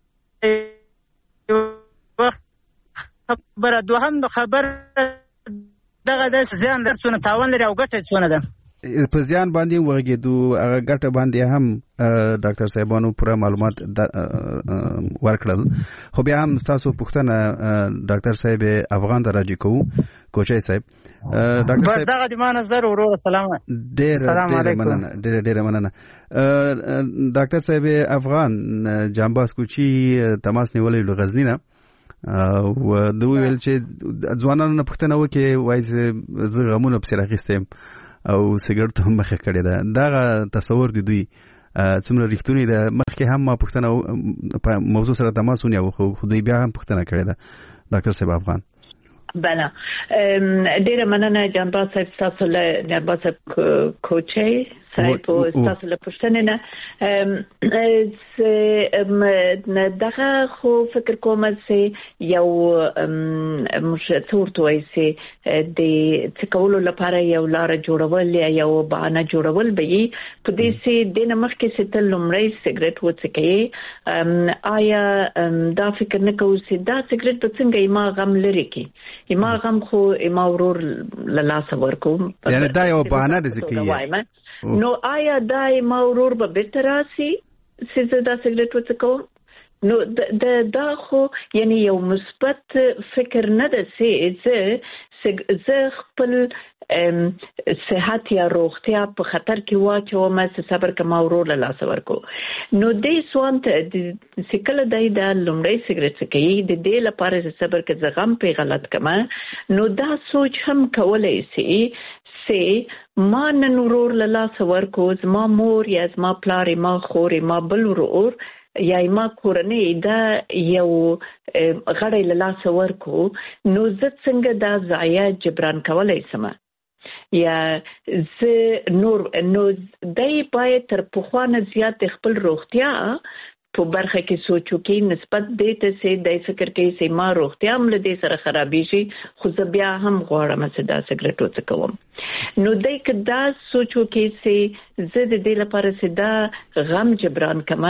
خبره. دوهم خبر دغه د زیان در څونه تاوان لري او ګټه څونه ده. په زیان باندې ورګېدو هغه ګټه باندې هم ډاکټر صاحبانو پوره معلومات ورکړل. خو بیا هم تاسو پوښتنه ډاکټر صاحب افغان ته راجع کوو. کوچای صاحب ډاکټر صاحب بس دغه د ما نظر ورور سلام ډېر ډېر مننه ډېر ډېر مننه. ډاکټر صاحب افغان جانباز کوچی تماس نیولې له غزنی نه او دوی ویل چې ځوانانو نه پوښتنه وکړي وایي چې زه غمونه پسې راخیستم او سګرټ هم مخه کړې ده. دغه تصور دی دوی څومره ریښتونی ده. مخکې هم ما پوښتنه په موضوع سره تماس ونیو خو دوی بیا هم پوښتنه کړې ده. ډاکټر صاحب افغان بله ډیره مننه جانباز صاحب تاسو له جانباز صاحب کوچی صاحب تاسو له پوښتنې نه دغه خو فکر کوم چې یو مشتورت وایي چې د څکولو لپاره یو لار جوړول یا یو بهانه جوړول به یي په دې چې د نمخ کې ستل لمړی سګریټ وڅکي. آیا دا فکر نه کوو چې دا سګریټ په څنګه ما غم لري کې ما غم خو ما ورور له لاسه ورکوم، یعنی دا یو بهانه ده چې نو آیا دا ما ورور به بیرته راسي چې زه دا سګریټ وڅکوم؟ نو د دا خو یعنی یو مثبت فکر نه ده چې زه خپل صحت یا روغتیا په خطر کې واچوم چې صبر کما ورور له لاسه ورکو. نو دې سوان ته چې کله دای دا لومړی سګریټ څکوي د دې لپاره چې صبر کې زغم په غلط کما نو دا سوچ هم کولای شي چې ما نن ورور له لاسه ورکو، زما مور یا زما پلار ما خور ما بل ورور یا ما کورنۍ دا یو غړی له لاسه ورکو، نو زه څنګه دا ضایع جبران کولای سم یا زه نور نو دای باید تر پخوانه زیات خپل روغتیا په برخه کې سوچو کې نسبت دې ته سي د فکر کې سي ما روغتیا هم له دې سره خرابې شي خو زه بیا هم غواړم چې دا سیګریټ وڅکوم نو دای کدا سوچو کې سي زه د دې لپاره چې دا غم جبران کما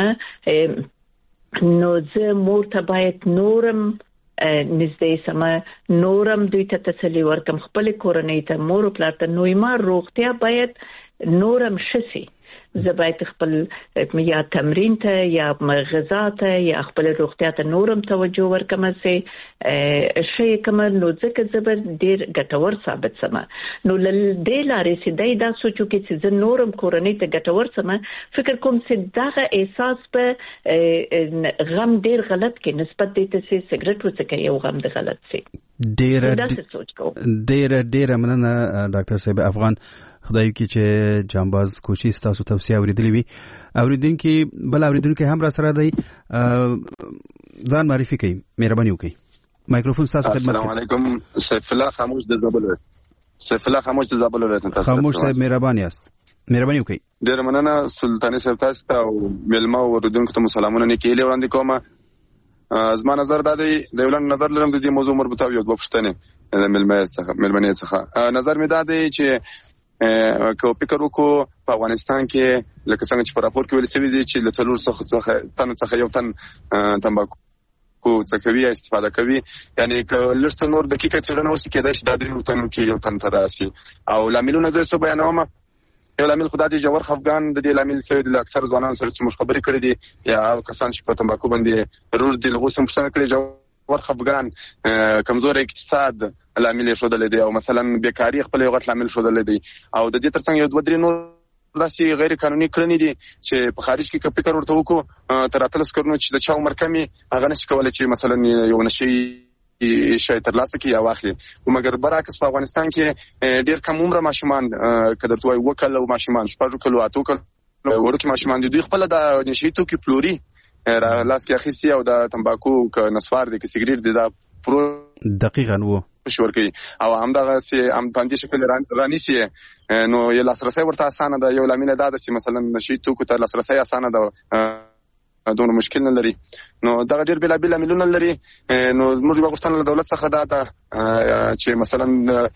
نو زه مور ته باید نورم نږدې سم نورم دوی ته تسلی ورکم خپل کورنۍ ته مور او پلار ته نو ما روغتیا باید نورم شسي زه باید خپل یا تمرین ته یا غذا ته یا خپل روغتیا ته نورم توجه ورکم چې شي کوم نو ځکه زبر ډیر ګټور ثابت سم نو ل دې لارې چې دای دا سوچو کې چې زه نورم کورنۍ ته ګټور سم فکر کوم چې دغه احساس په غم ډیر غلط کې نسبت دې ته چې سیګریټ وڅکي یو غم د غلط سي ډیر ډیر ډیر مننه ډاکټر صاحب افغان خدای کی چې جامباز کوشي تاسو توصیه اوریدلې وي اوریدونکو بل اوریدونکو هم را سره دی ځان معرفي کوي مهرباني وکړئ مایکروفون تاسو خدمت السلام علیکم سیف الله خاموش د زابل سیف الله خاموش د زابل ولایت خاموش صاحب مهرباني است مهرباني وکړئ ډیر مننه سلطانی صاحب تاسو ته او ملما اوریدونکو ته سلامونه نه کېلې وړاندې کومه زما نظر دا دی د ولن نظر لرم د دې موضوع مربوطه یو د پښتنې د ملما څخه ملمنې څخه نظر می دا دی چې که فکر وکړو په افغانستان کې لکه څنګه چې په راپور کې ویل شوی دی چې له څلور څخه تن څخه یو تن تمباکو څخه استفاده کوي یعنی که لږ نور دقیقه څېړنه وشي کېدای شي دا درې تنو کې یو تن تر راشي او لاملونه زه څه بیانوم یو لامل خدای دی جوړ خفګان د دې لامل څه د اکثر ځوانانو سره چې مخ خبرې کړې دي یا کسان چې په تمباکو باندې رول دي لغوه سم څنګه کړی جوړ ور خفګان کمزور اقتصاد لامل شودل دي او مثلا بیکاری خپل یو غټ لامل شودل دي او د دې ترڅنګ یو دوه درې نور داسې غیر قانوني کړنې دي چې په خارج کې فکر ورته وکړو تر اتلس کړنو چې د چا عمر کمی هغه نشي کولای چې مثلا یو نشي شي تر لاسه کې یا واخلي او مګر برعکس په افغانستان کې ډیر کم عمر ماشومان کډر توي وکړ او ماشومان شپږ کلو اتو کلو ورته ماشومان دي خپل د نشي تو کې پلوري را لاس کې اخیستی او د تمباکو ک نسوار دي ک سیګریټ دي دا پرو دقیقاً وو شور کوي او همدغه سي هم باندې شکل رانی سي نو یو لاسرسي ورته اسانه ده یو لامل ده چې مثلا نشي تو کو ته لاسرسي اسانه ده دونه مشکل نه لري نو دا ډېر بلا بلا مليون لري نو موږ غوښتنه له دولت څخه دا ده چې مثلا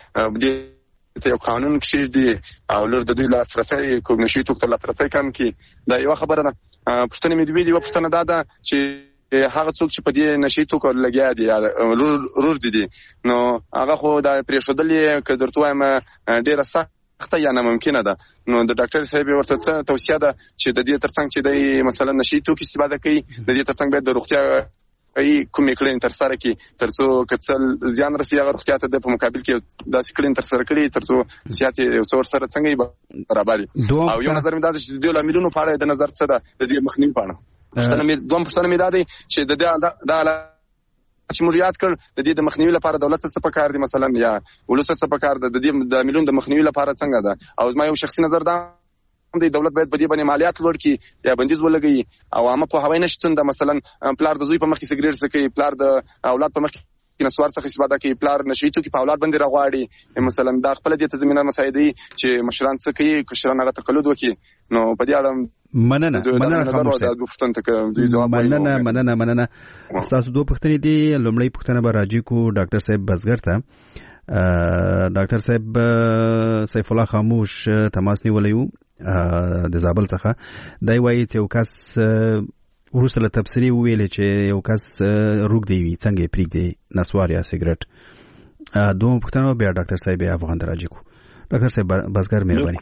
دې ته یو قانون کشي دي او لور د دوی لاسرسي کوم نشي تو ته لاسرسي کم کی دا یو خبره ده پښتنه مې دی ویلي پښتنه دا ده چې هغه څوک چې په دې نشي تو کول لګیا دي رور دي دي نو هغه خو دا پریښودلې ک درته وایم ډیره سخته یا نه ممکنه ده نو د ډاکټر صاحب ورته څه توصیه ده چې د دې ترڅنګ چې د مثلا نشي تو کې استفاده کوي د دې ترڅنګ به د روغتیا ای کومې کړي تر سره کې ترڅو کڅل زیان رسي هغه روغتیا ته په مقابل کې داسې کړي تر سره کړي ترڅو سیاست یو څور سره څنګه برابر او یو نظر مې دا چې د لاملونو په اړه د نظر څه ده د دې مخنیوي په اړه پښتنه مې دوم پښتنه مې دا دی چې د دې د چې مریات کړ د دې د مخنیوي لپاره دولت څه پکار دي مثلا یا ولوس څه پکار ده د دې د مليون د مخنیوي لپاره څنګه ده او زما یو شخصي نظر ده د دولت باید په دې باندې مالیات لوړ کړي یا بندیز ولګي او عامه په هوای نشټون د مثلا پلار د زوی په مخ کې سیګریټ څکي پلار د اولاد په مخ کې نسوار څخه استفاده کوي پلار نشي تو کې په اولاد باندې راغواړي مثلا دا خپل د تضمینات مسایدي چې مشران څه کوي کشران هغه تقلید وکړي نو په دې اړه مننه مننه خاموشه مننه مننه مننه تاسو دوه پوښتنې دي لومړی پوښتنه به راځي کو ډاکټر صاحب بزګر ته ډاکټر صاحب سیف الله خاموش تماس نیولیو د زابل څخه دای وایي چې یو کس ورسره له تفسیری ویل چې یو کس روغ دی وي څنګه پریږدي نسوار یا سیګریټ دوه پوښتنه بیا ډاکټر صاحب افغان راځي کو ډاکټر صاحب بزګر مهرباني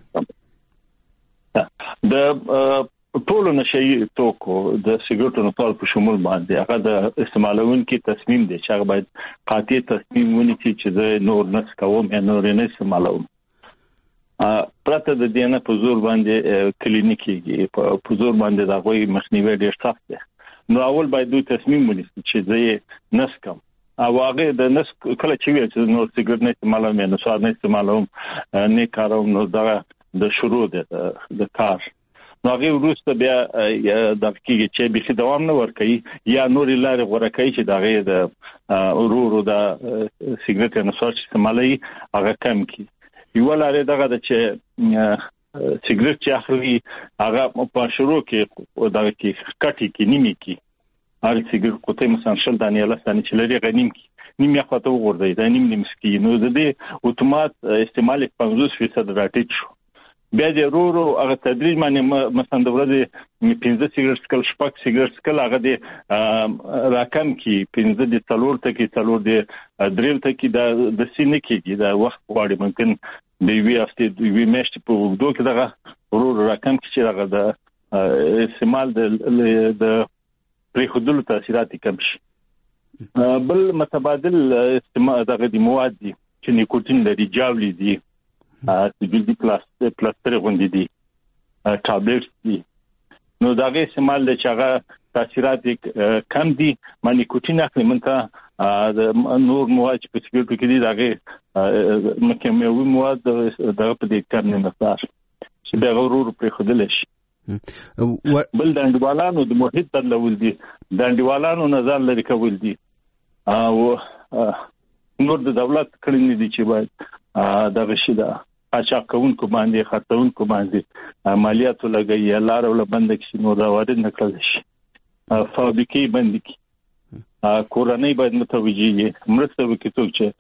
د ټول نشي توکو د سیګریټو په ټول په شمول باندې هغه د استعمالونکو تصمیم دی چې هغه باید قاطع تصمیم ونیسي چې د نور نس کوم یا نور نه استعمالوم پرته د دې نه په زور باندې کلینیکي په زور باندې دا غوي مخنیوي ډیر سخت دی نو اول باید دوی تصمیم ونیسي چې زه نس کوم او هغه د نس کله چې وي چې نور سیګریټ نه استعمالوم یا نسوار نه استعمالوم نه کاروم نو دا د شروع د کار نو هغه وروسته بیا د کېږي چې به دوام نه ورکړي یا نور لارې غوړه کوي چې دا غي د ورورو د سیګریټ نه سوچ استعمالي هغه کم کی یو لارې دغه د چې سیګریټ چې اخلي هغه په شروع کې دا کې کټي کې نیمه کې هر سیګریټ کوته مثلا شل دانې له ستانه چې لري غنیم کې نیمه خواته وګورځي دا نیم نیم سکي نو د دې اتومات استعمال پنځوس فیصد راټیټ شو بیا د رورو هغه تدریج باندې مثلا د ورځې پنځه سیګریټ سکل شپږ سیګریټ سکل هغه د راکم کې پنځه د څلور ته کې څلور د دریم ته کې د د سینې کې د وخت غواړي ممکن د وی افته د وی مشت په وګدو کې دغه رور راکم کې چې هغه د استعمال د د پریخودلو تاثیرات کم شي بل متبادل استعمال دغه د مواد دي چې نیکوتین لري جاولي دي سجلدي پلاستر پلاستر غوندي دي ټابلیټس دي نو دغه استعمال د چاغه تاثیرات کم دي مانی نیکوتین اخلي منته د نور مواد په سیګریټو کې دي دغه مکموي مواد دغه په دې کار نه مقدار چې دغه ورور په خودل شي بل د انډوالانو د محیط بدلول دي د انډوالانو نظر لري کول دي او نور د دولت کړنې دي چې باید دغه شي دا اچا کوونکو باندې خاطونکو باندې مالیات لګي لار ول بند کړي نو دا وارد نکړل شي فابریکې بند کړي کورنۍ باید متوجي مرسته وکړي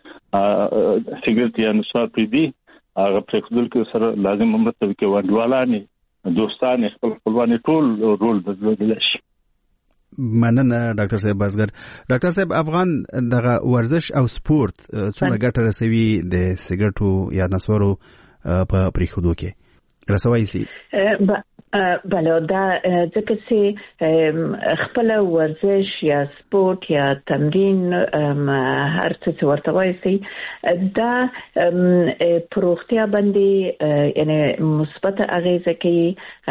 چې سیګریټ یا نصاب پری هغه پرېخدل کې سره لازم مرسته وکړي وډوالانه دوستان خپل خپلوان ټول رول بدلول شي مننه ډاکټر صاحب بازګر ډاکټر صاحب افغان دغه ورزش او سپورت څومره ګټه رسوي د سیګریټو یا نسوارو په پریخودو کې رسوي سي بله دا ځکه چې خپل ورزش یا سپورت یا تمرین هر څه ورته وایي دا پروختیا باندې یعنی مثبت اغیزه کوي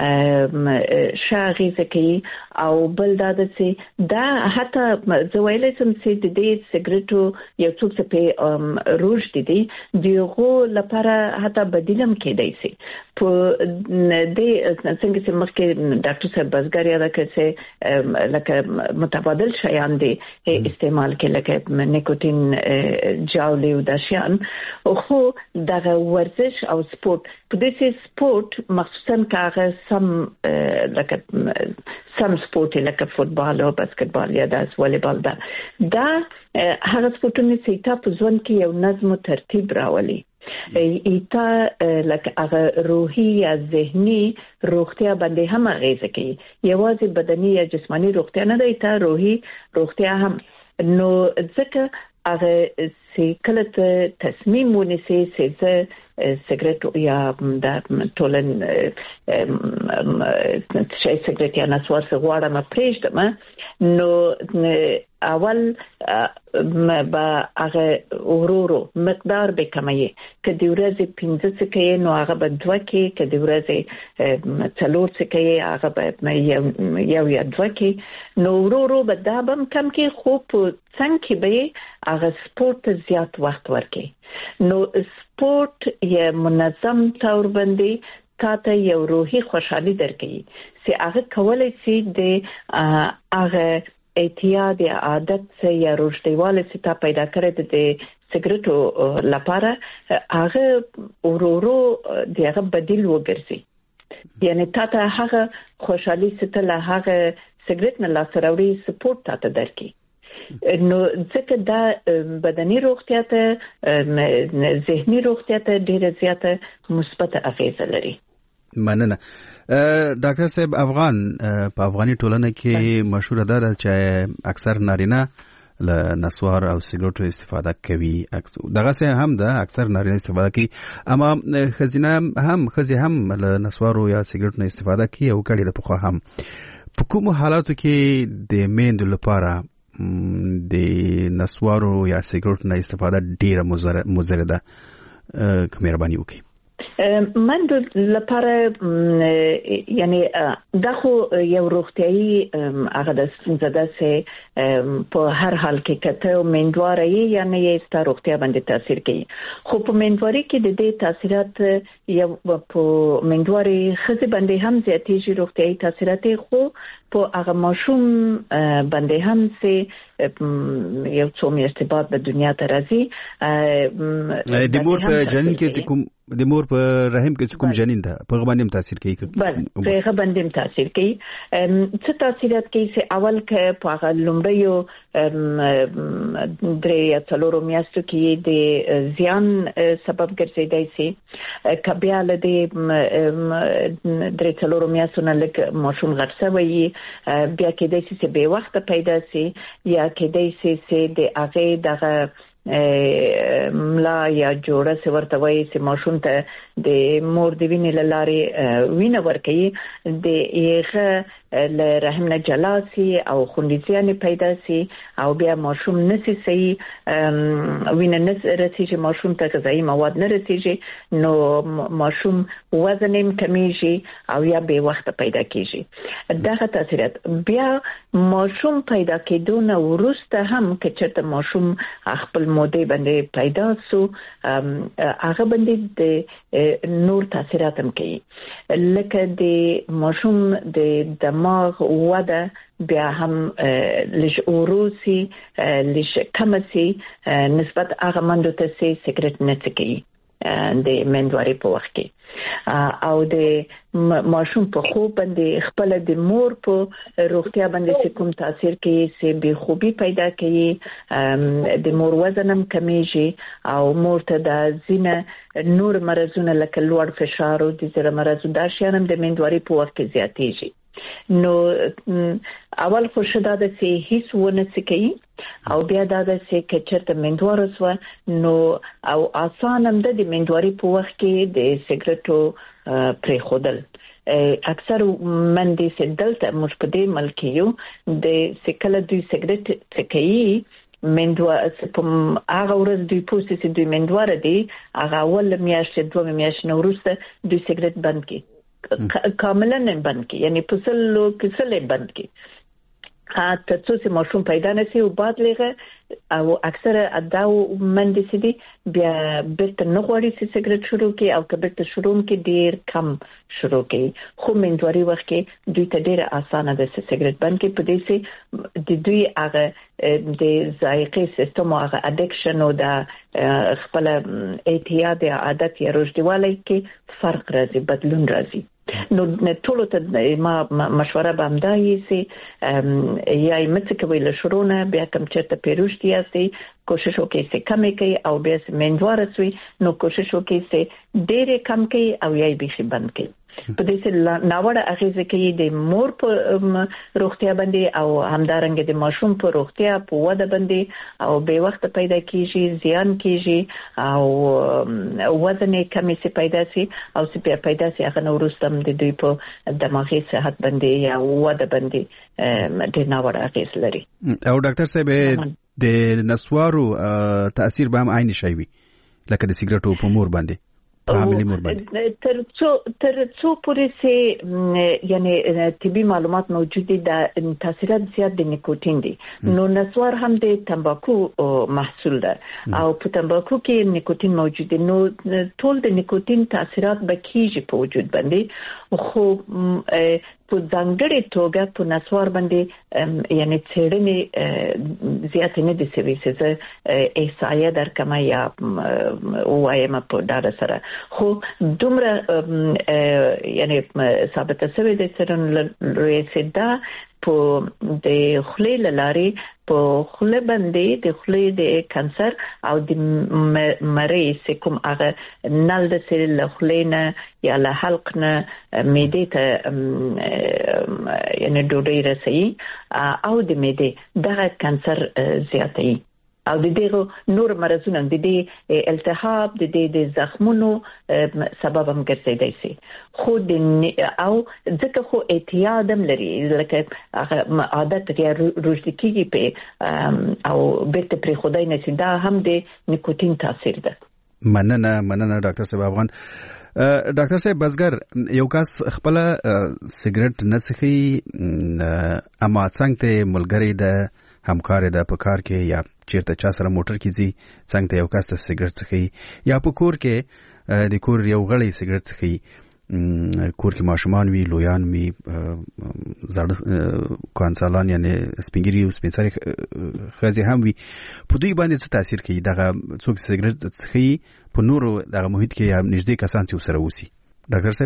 ښه اغیزه کوي او بل دا چې دا حتی زویلې سم چې د دې سیګریټو یو څوک چې په روج دي دیغه لپاره حتی بدیلم کېدای شي په دې څنګه چې مخکې ډاکټر صاحب بازګر یاد کړ چې لکه متبادل شیان دي استعمال کې لکه نیکوتین جاولي او داشیان خو دغه ورزش او سپورت په دې سپورت مخصوصا کاغه سم لکه سم سپورت لکه فوتبال او باسکټبال یا داس والیبال دا دا هغه سپورتونه چې تاسو ځوان کې یو نظم او ترتیب راولي ایتا لکه هغه روحي یا ذهني روغتیا باندې هم اغیزه کوي یوازې بدني یا جسمانی روغتیا نه دی ایتا روحي روغتیا هم نو ځکه هغه چې کله ته تصمیم ونیسي چې سیګریټ یا د ټولن چې سیګریټ یا نسوار څخه غواړم پرېږدم نو اول با هغه ورورو مقدار به کمایي کدی ورځې پنځه څکې نو هغه به دوه کې کدی ورځې څلور څکې هغه به یو یا دوه کې نو ورورو به دا بم کم کې خو په څنګه به هغه سپورت زیات وخت ورکړي نو سپورت یې منظم تور باندې تاته یو روحي خوشحالي درکړي چې هغه کولای شي د هغه اعتیاد یا عادت سے یا روشتیواله سے تا پیدا کړی د سیګریټو لپاره هغه ورورو دغه بدیل وګرځي یعنی تا ته هغه خوشحالي ستل هغه سیګریټ نه لاسراوړي سپورت ته درکې نو ځکه دا بدني روغتیا ته ذهني روغتیا ته ډیره زیاته مثبت اغیزه لري مننه ډاکټر صاحب افغان په افغاني ټولنه کې مشهور ده چې اکثر نارینه له نسوار او سیګریټو استفاده کوي دغه څه هم ده اکثر نارینه استفاده کوي اما خزینه هم خزي هم له نسوارو یا سیګریټو استفاده کوي او کړي د پخوا هم په کوم حالاتو کې د میندو لپاره د نسوارو یا سیګریټو نه استفاده ډیره مضره ده که مهرباني وکړئ من لپاره یعنی دا خو یو روغتیايي هغه د زده سه په هر حال کې کته مندواري یعنی یې ستاسو روغتیا باندې تاثیر کوي خو په مندواري کې د دې تاثیرات یو په مندواري خزي باندې هم زیاتېږي روغتیايي تاثیرات خو په هغه ماشوم باندې هم سي یو څو میاشتې بعد په دنیا ته راځي د مور په جنین کې کوم د مور په رحم کې کوم جنین ده په غو باندې تاثیر کوي بل په غو باندې تاثیر کوي څه تاثیرات کوي چې اول کې په هغه لومړیو درې یا څلورو میاشتو کې د زیان سبب ګرځیدای شي کبیا له دې درې څلورو میاشتو نه لکه ماشوم غټ شوی بیا کېدای شي چې به وخت پیدا شي یا کېدای شي چې د هغه دغه ملا یا جوړه څه ورته وایي چې ماشوم ته د مور د وینې لارې وینه ورکوي د یغه له رحم نه جلا سي او خوندیزیان پیدا سي او بیا ماشوم نسی سي وینه نس رسیږي ماشوم ته غذایی مواد نه رسیږي نو ماشوم وزن یې کمیږي او یا به وخت پیدا کیږي دغه تاثیرات بیا ماشوم پیدا کېدونه ورسته هم چې چېرته ماشوم خپل مودې باندې پیدا سو هغه باندې د نور تاثیرات هم کوي لکه د ماشوم د دماغ وده بیا هم لږ اوروسي لږ کمسي نسبت هغه مندو ته سي سیګریټ نه څکي د مندواري په وخت کې او د ماشوم په خوب باندې خپل د مور په روغتیا باندې کوم تاثیر کوي چې به خوبي پیدا کوي د مور وزن هم کمیږي او مور ته د زینه نور مرزونه لکه لوړ فشار او د زړه مرزونه د شیانم د مندواري په وخت کې زیاتېږي نو اول خو شدا د سي هیڅ ونه سکی او بیا دا د سي کچرته مندوار وسو نو او اسانم د مندواري په وخت کې د سیګریټو پرې خودل اکثر من دي سدلته مش په دې ملک یو د سکله دوی سیګریټ څکي مندوا په هغه ورځ دوی پوسټ سي دوی مندوار دي هغه ول میاشت دوه میاشت نو ورسته دوی سیګریټ بند کی کاملا نه بند کی یعنی پسلو کسلې بند کی ته څو چې ماشوم پیدا نشي او بعد لغه او اکثر اداو مندسي دي بیا بیرته نه غواړي چې سیګریټ شروع کړي او که بیرته شروع کړي ډیر کم شروع کړي خو مندواري وخت کې دوی ته ډیر اسانه ده چې سیګریټ بند کړي په دې سي د دوی هغه د ذایقې سیستم او هغه اډکشن او د خپل اعتیاد عادت یا روزدواله کې فرق راځي بدلون راځي نو ټول ته ما مشوره به همدایي سي یا یې کوي له شروع نه بیا کوم چرته پیروشتي اسي کوشش وکړي چې کم کړي او بیا مندوار سوي نو کوشش وکړي چې ډېر کم کړي او یا یې به بند کړي په دې سره ناوړه اغیزه کوي د مور په روغتیا باندې او همدارنګه د ماشوم په روغتیا په وده باندې او به وخت پیدا کیږي زیان کیږي او وزن کمی سي پیدا سي او سي پیدا سي هغه نورستم د دوی په دماغي صحت باندې یا وده باندې د ناوړه اغیز لري او ډاکټر صاحب د نسوارو تاثیر به هم عین شي وي لکه د سیګریټو په مور باندې تر څو تر څو پورې سي یعنی طبي معلومات موجود دي د تاثیرات زیات د نیکوتین دي نو نسوار هم د تمباکو محصول ده او په تمباکو کې نیکوتین موجود دي نو ټول د نیکوتین تاثیرات به کیږي په وجود باندې خو په ځانګړي توګه په نسوار باندې یعنی څېړنې زیات نه دي سوي چې احصایه درکمه یا وایم په ډاډه سره خو دومره یعنی ثابت شوی دی چې رسیدا په د خلې لارې په خله باندې د خلې د کانسر او د مریض کوم هغه نل د سیل خلینا یا له حلق نه معدې ته یعنی ډوډۍ رسي او د معدې دغه کانسر زیاتوي او د دې نور مرزونه د دې التهاب د دې د زخمونو سبب هم ګرځیدای شي خو د او ځکه خو اعتیاد هم لري لکه هغه عادت یا روزګي په او بیرته پرې خدای نشي دا هم د نیکوتین تاثیر ده مننه مننه ډاکټر صاحب افغان ډاکټر صاحب بزګر یو کس خپل سیګریټ نه څخه اما څنګه ته ملګری ده همکار ده په کار کې یا چیرته چا سره موټر کې ځي څنګه ته یو کس ته سیګریټ څخه یا په کور کې د کور یو غړی سیګریټ څخه کور کې ماشومان وي لویان وي زړه کانسالان یعنی سپینګری او سپینساري خزي هم وي په دوی باندې څه تاثیر کوي دغه څوک سیګریټ څخه په نورو دغه محیط کې یا نږدې کسان چې سره وسی ډاکټر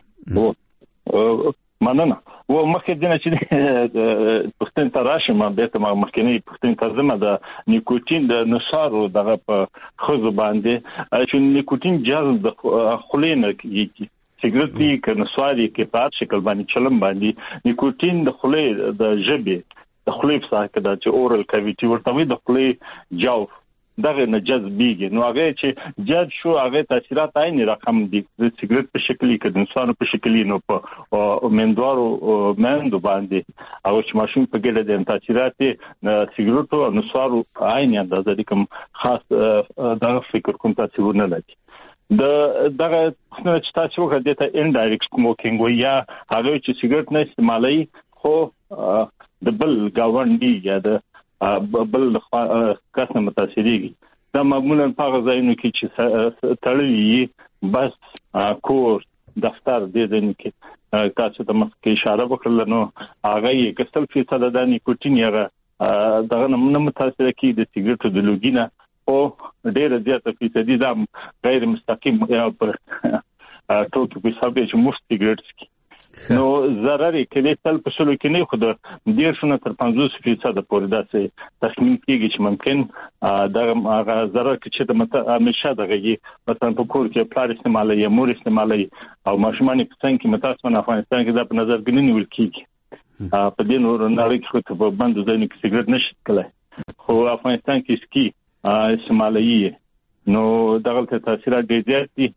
صاحب مننه و مخکې دنه چې پښتون تراشه ما به ته مخکنی پښتون ترجمه د نیکوتین د نصارو دغه په خزو باندې چې نیکوتین جذب د خلینه کې سیګریټ دی کنه سوالي کې په شکل باندې چلم باندې نیکوتین د خلې د ژبې د خلې په ساحه کې د چې اورال کاویټي ورته وي د خلې جوف دغه نه جذبېږي نو هغه چې جذب شو هغه تاثیرات عین رقم دي د سیګریټ په شکل کې د انسان په شکل نو په مندوارو مندو باندې او چې ماشوم په ګډه د تاثیرات د سیګریټو او نصارو عین اندازه د کوم خاص دغه فکر کوم تاثیر نه لري د دغه څنګه چې تاسو وګورئ د انډایرکټ سموکینګ ویا هغه چې سیګریټ نه استعمالي خو د بل گاونډي یا د بل کس نه متاثرېږي دا معمولا په غځاینو کې چې تړلي بس کور دفتر د دې کې تاسو ته مخکې اشاره وکړل نو هغه یې کستل فیصد د نیکوتین هغه دغه نه متاثر کی د سیګریټو د لوګینه او ډېر زیاته فیصدي دا غیر مستقیم یا پر ټوکې په حساب چې مفت سیګریټ نو ضرر یې کله تل په شلو کې نه خو د ډېر شنه تر پنځوس فیصد پورې داسې تخمین کېږي چې ممکن دا هغه ضرر چې د مت همیشه دغه یې مثلا په کور کې پلار استعمالي یا مور استعمالي او ماشومان په څنګه کې متاسفانه افغانستان کې دا په نظر کې نه نیول کېږي په دې نور نړۍ کې خو په باندې ځینې کې سیګریټ نشي کولای خو افغانستان کې سکی استعمالي نو دغه تاثیرات ډېر زیات دي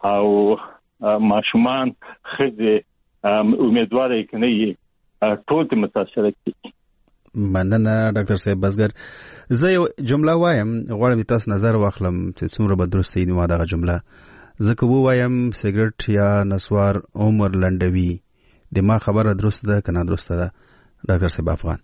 او ماشومان خزه امیدوار یې کنه یې ټول متاثر کیږي مننه ډاکټر صاحب بزګر زه یو جمله وایم غواړم تاسو نظر واخلم چې څومره به درسته وي نو دا جمله زه کوم وایم سیګریټ یا نسوار عمر لنډوي د ما خبره درسته ده کنه درسته ده ډاکټر صاحب افغان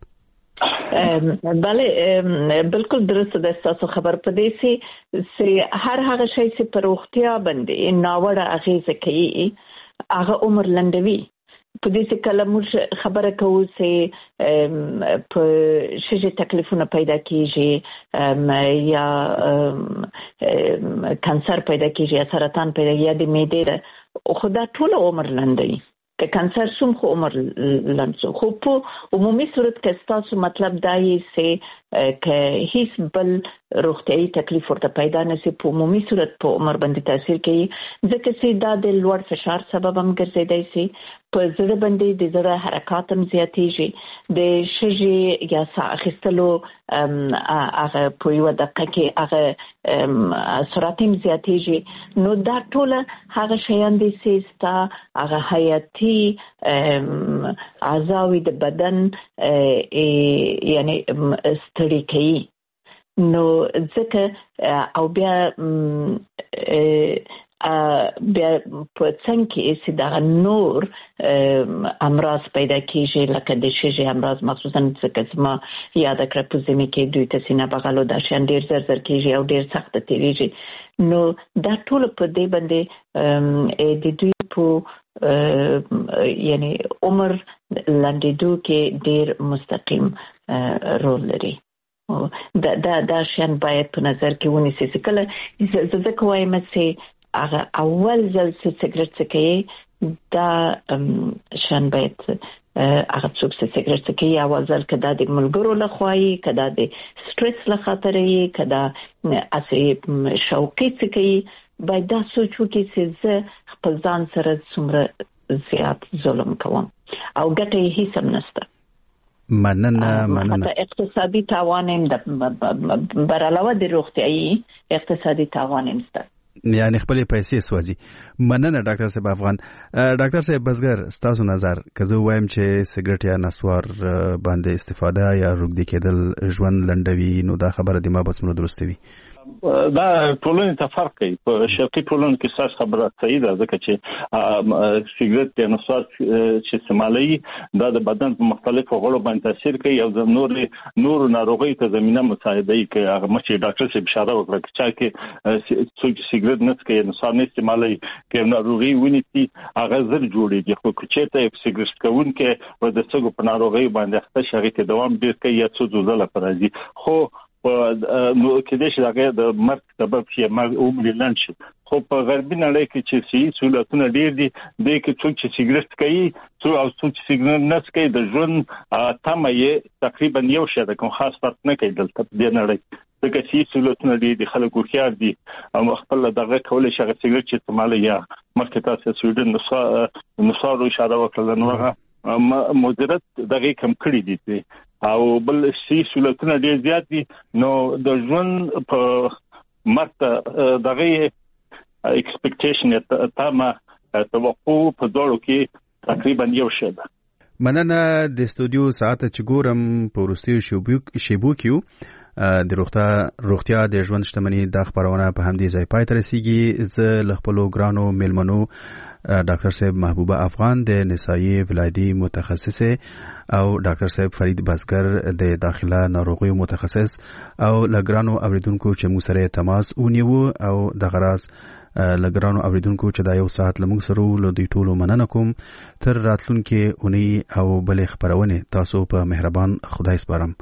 بله بالکل درسته ده تاسو خبر پدې سي سي هر هغه شی چې پر روغتیا باندې ناوړه اغیزه کوي هغه عمر لنډوي په دې څه کله موږ خبره کوو چې په شې تکلیفونه پیدا کیږي یا کانسر پیدا کیږي یا سرطان پیدا یا د معدې خو دا ټول عمر لنډوي که کانسر سوم خو عمر لنډ خو په عمومي صورت کې تاسو مطلب دا یې چې که هیڅ بل روغتیايي تکلیف ورته پیدا نشي په عمومي صورت په عمر باندې تاثیر کوي ځکه چې دا د لوړ فشار سبب هم ګرځیدای شي په زړه باندې د زړه حرکات هم زیاتېږي د شږې یا ساه اخیستلو هغه په یو دقیقه کې هغه سرعت هم زیاتېږي نو دا ټول هغه شیان دي چې ستا هغه حیاتي اعضاء د بدن یعنی ستړي کوي نو ځکه او بیا بیا په څنګه کې چې دا نور امراض پیدا کیږي لکه د شې امراض مخصوصا څه ما یاد کړ په زمي کې دوی ته سینه بغلو د شان ډیر زر زر کیږي او ډیر سخت تیریږي نو دا ټول په دې باندې د دوی په یعنی عمر لاندېدو کې ډیر مستقیم رول لري دا دا دا شان باید په نظر کې ونیسي چې کله زه زه کوم چې هغه اول ځل چې سیګریټ څکوي دا شان باید هغه څوک چې سیګریټ څکوي اول ځل کدا د ملګرو لخوایي کدا د سټرس له خاطرې کدا اسې شوقي څکوي باید دا سوچ وکړي چې زه خپل ځان سره څومره زیات ظلم کوم او ګټه یې هیڅ هم نشته مننه مننه اقتصادي تاوان هم د بر علاوه د روغتيایي اقتصادي تاوان هم شته یعنی خپل پیسې سوځي مننه ډاکټر صاحب افغان ډاکټر صاحب بزګر ستاسو نظر که زه وایم چې سیګریټ یا نسوار باندې استفاده یا روږدي کېدل ژوند لنډوي نو دا خبره د ما بس نو درسته وي دا ټولنې ته فرق کوي. په شرقي ټولنو کې ساس خبره صحیح ده ځکه چې سیګریټ یا نسوار چې استعمالوي دا د بدن په مختلفو غړو باندې تاثیر کوي او د نور نور ناروغیو ته زمينه مساعده کوي. هغه مچې ډاکټر صاحب اشاره وکړه چې کې څوک سیګریټ نه څکوي نسوار نه استعمالوي کې ناروغي ونیسي هغه زر جوړيږي. خو چې ته سیګریټ کوونکې و د څنګه په ناروغي باندې اخته شغې ته دوام ډیر کوي یا څه ځله پرځي. خو نو کې د شي د مرګ سبب شي مرګ او مليان شي. خو په غربي نړۍ کې چې سي سہولتونه ډېر دي د کې څوک چې سیګریټ کوي څو او څوک چې سیګریټ نه کوي د ژوند تمه یې تقریبا یو شی د کوم خاص فرق نه کوي دلته د نړۍ ځکه چې سہولتونه ډېر دي خلک وخیار دي او خپل دغه کولای شي سیګریټ چې استعمال یا مخکې تاسو سویډن نو نو اشاره وکړه نو هغه مدیریت دغه کم کړی دي او بل شي سہولتونه ډېر زیات دي نو د ژوند په مرته دغه ایکسپیکټیشن تامه توقع په دوړو کې تقریبا یو شی ده. مننه د استودیو ساعت چې ګورم په ورستیو شیبو کېو د روغتیا روغتیا د ژوند شتمنۍ د خبرونه په همدې ځای پای ته رسیږي. زه له خپلو ګرانو میلمنو ډاکټر صاحب محبوبه افغان د نسایي ولادي متخصص او ډاکټر صاحب فرید بازګر د داخله ناروغیو متخصص او لګرانو اوریدونکو چې موږ سره تماس ونیو او د غراس لګرانو اوریدونکو چې دا یو ساعت لمږ سره له دوی ټولو مننه کوم. تر راتلونکي اونۍ او بلې خبرونه تاسو په مهربان خدای سپارم.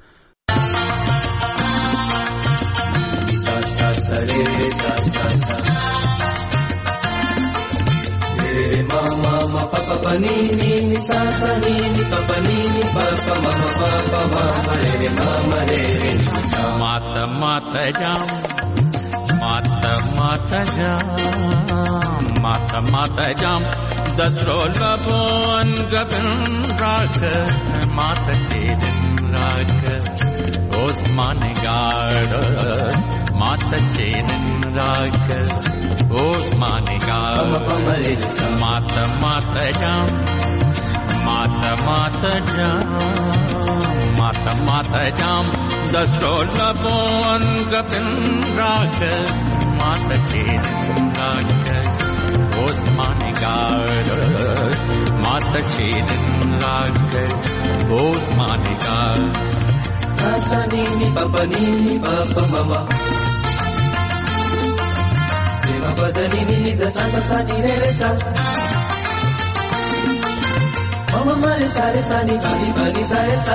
Mama mama papa panini ni sa sa ni ni papa ni ni papa mama papa mama re mama re re mata mata jam mata mata jam mata mata jam dasrola bon gabin rak mata shedin rak osman gard mata shedin rak osman gard mata mata jam mata mata jam mata mata jam dasrola bon gabin rak mata shedin rak osman gard mata shedin rak osman gard sa ni ni papa ni ni papa mama papa da ni ni da sa sa sa ni re re sa mama ma re sa re sa ni pa ni pa ni sa re sa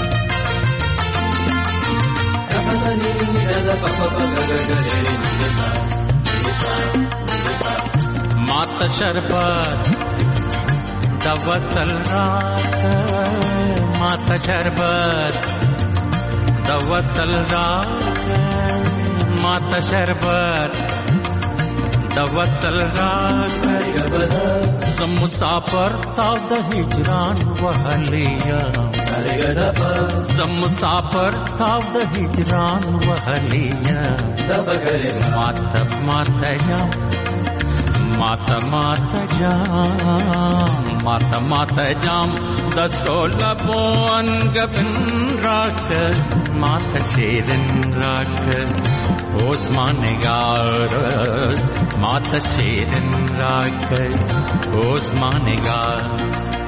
sa sa sa ni ni da da pa pa pa ga ga ga re re ni sa ni sa mata sharbat da wasal raat mata sharbat da wasal raat mata sharbat da wasal raat zam musafir ta da hijran wahliya zam musafir ta da hijran wahliya mata mata jam mata mata jam mata mata jam dasrola bon gabin rak mata shedin rak osman gard mata shedin rak osman gard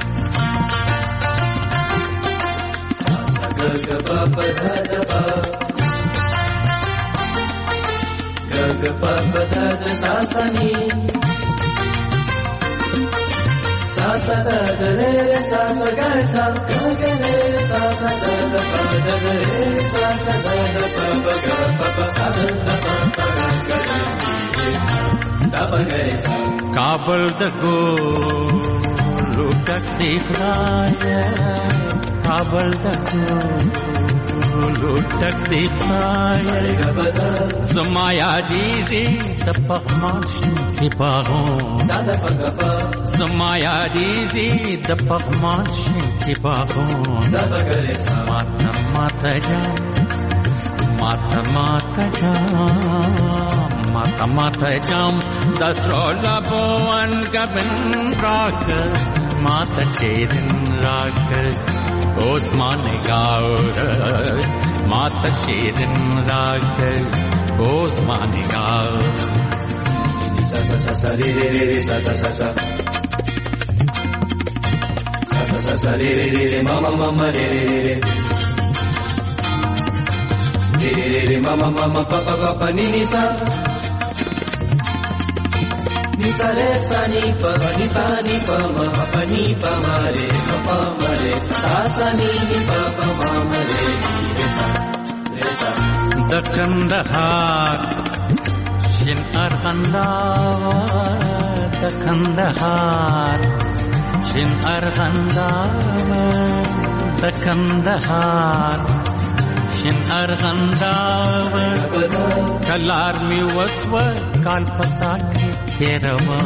ga ga pa pa da da pa ga ga pa pa da da sa sa ni sa sa da da re re sa sa ga sa ga ga re sa sa da da pa da da re sa sa da da pa pa ga pa pa sa da da pa pa ga ga da pa ga re sa Kabul da go lutak dikhaya Kabul da go lutak dikhaya Samaya dizi tapakmash tipagon sada pagapa Samaya dizi tapakmash tipagon da bagare sa mata mata jam mata mata jam mata mata jam dasrola bon gabin rak mata shedin rak osman gard mata shedin rak Osmaniga. Sa sa sa sa re re re re sa sa sa sa. Sa sa sa sa re re re re ma ma ma ma re re re re. Re re re re ma ma ma ma pa pa pa pa ni ni sa. Ni sa re sa ni pa ni sa ni pa ma pa ni pa ma re pa pa ma re sa sa ni ni pa pa ma ma re re sa re sa. The Kandahar, Shin Argandawar, the Kandahar, Shin Argandawar, the Kandahar, Shin Argandawar, Kalar mi waswa, Kalpataki Kerava,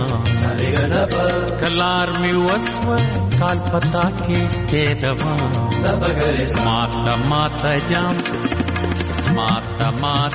Kalar mi waswa, Kalpataki Kerava, Mata Mata Jam. Mata Mata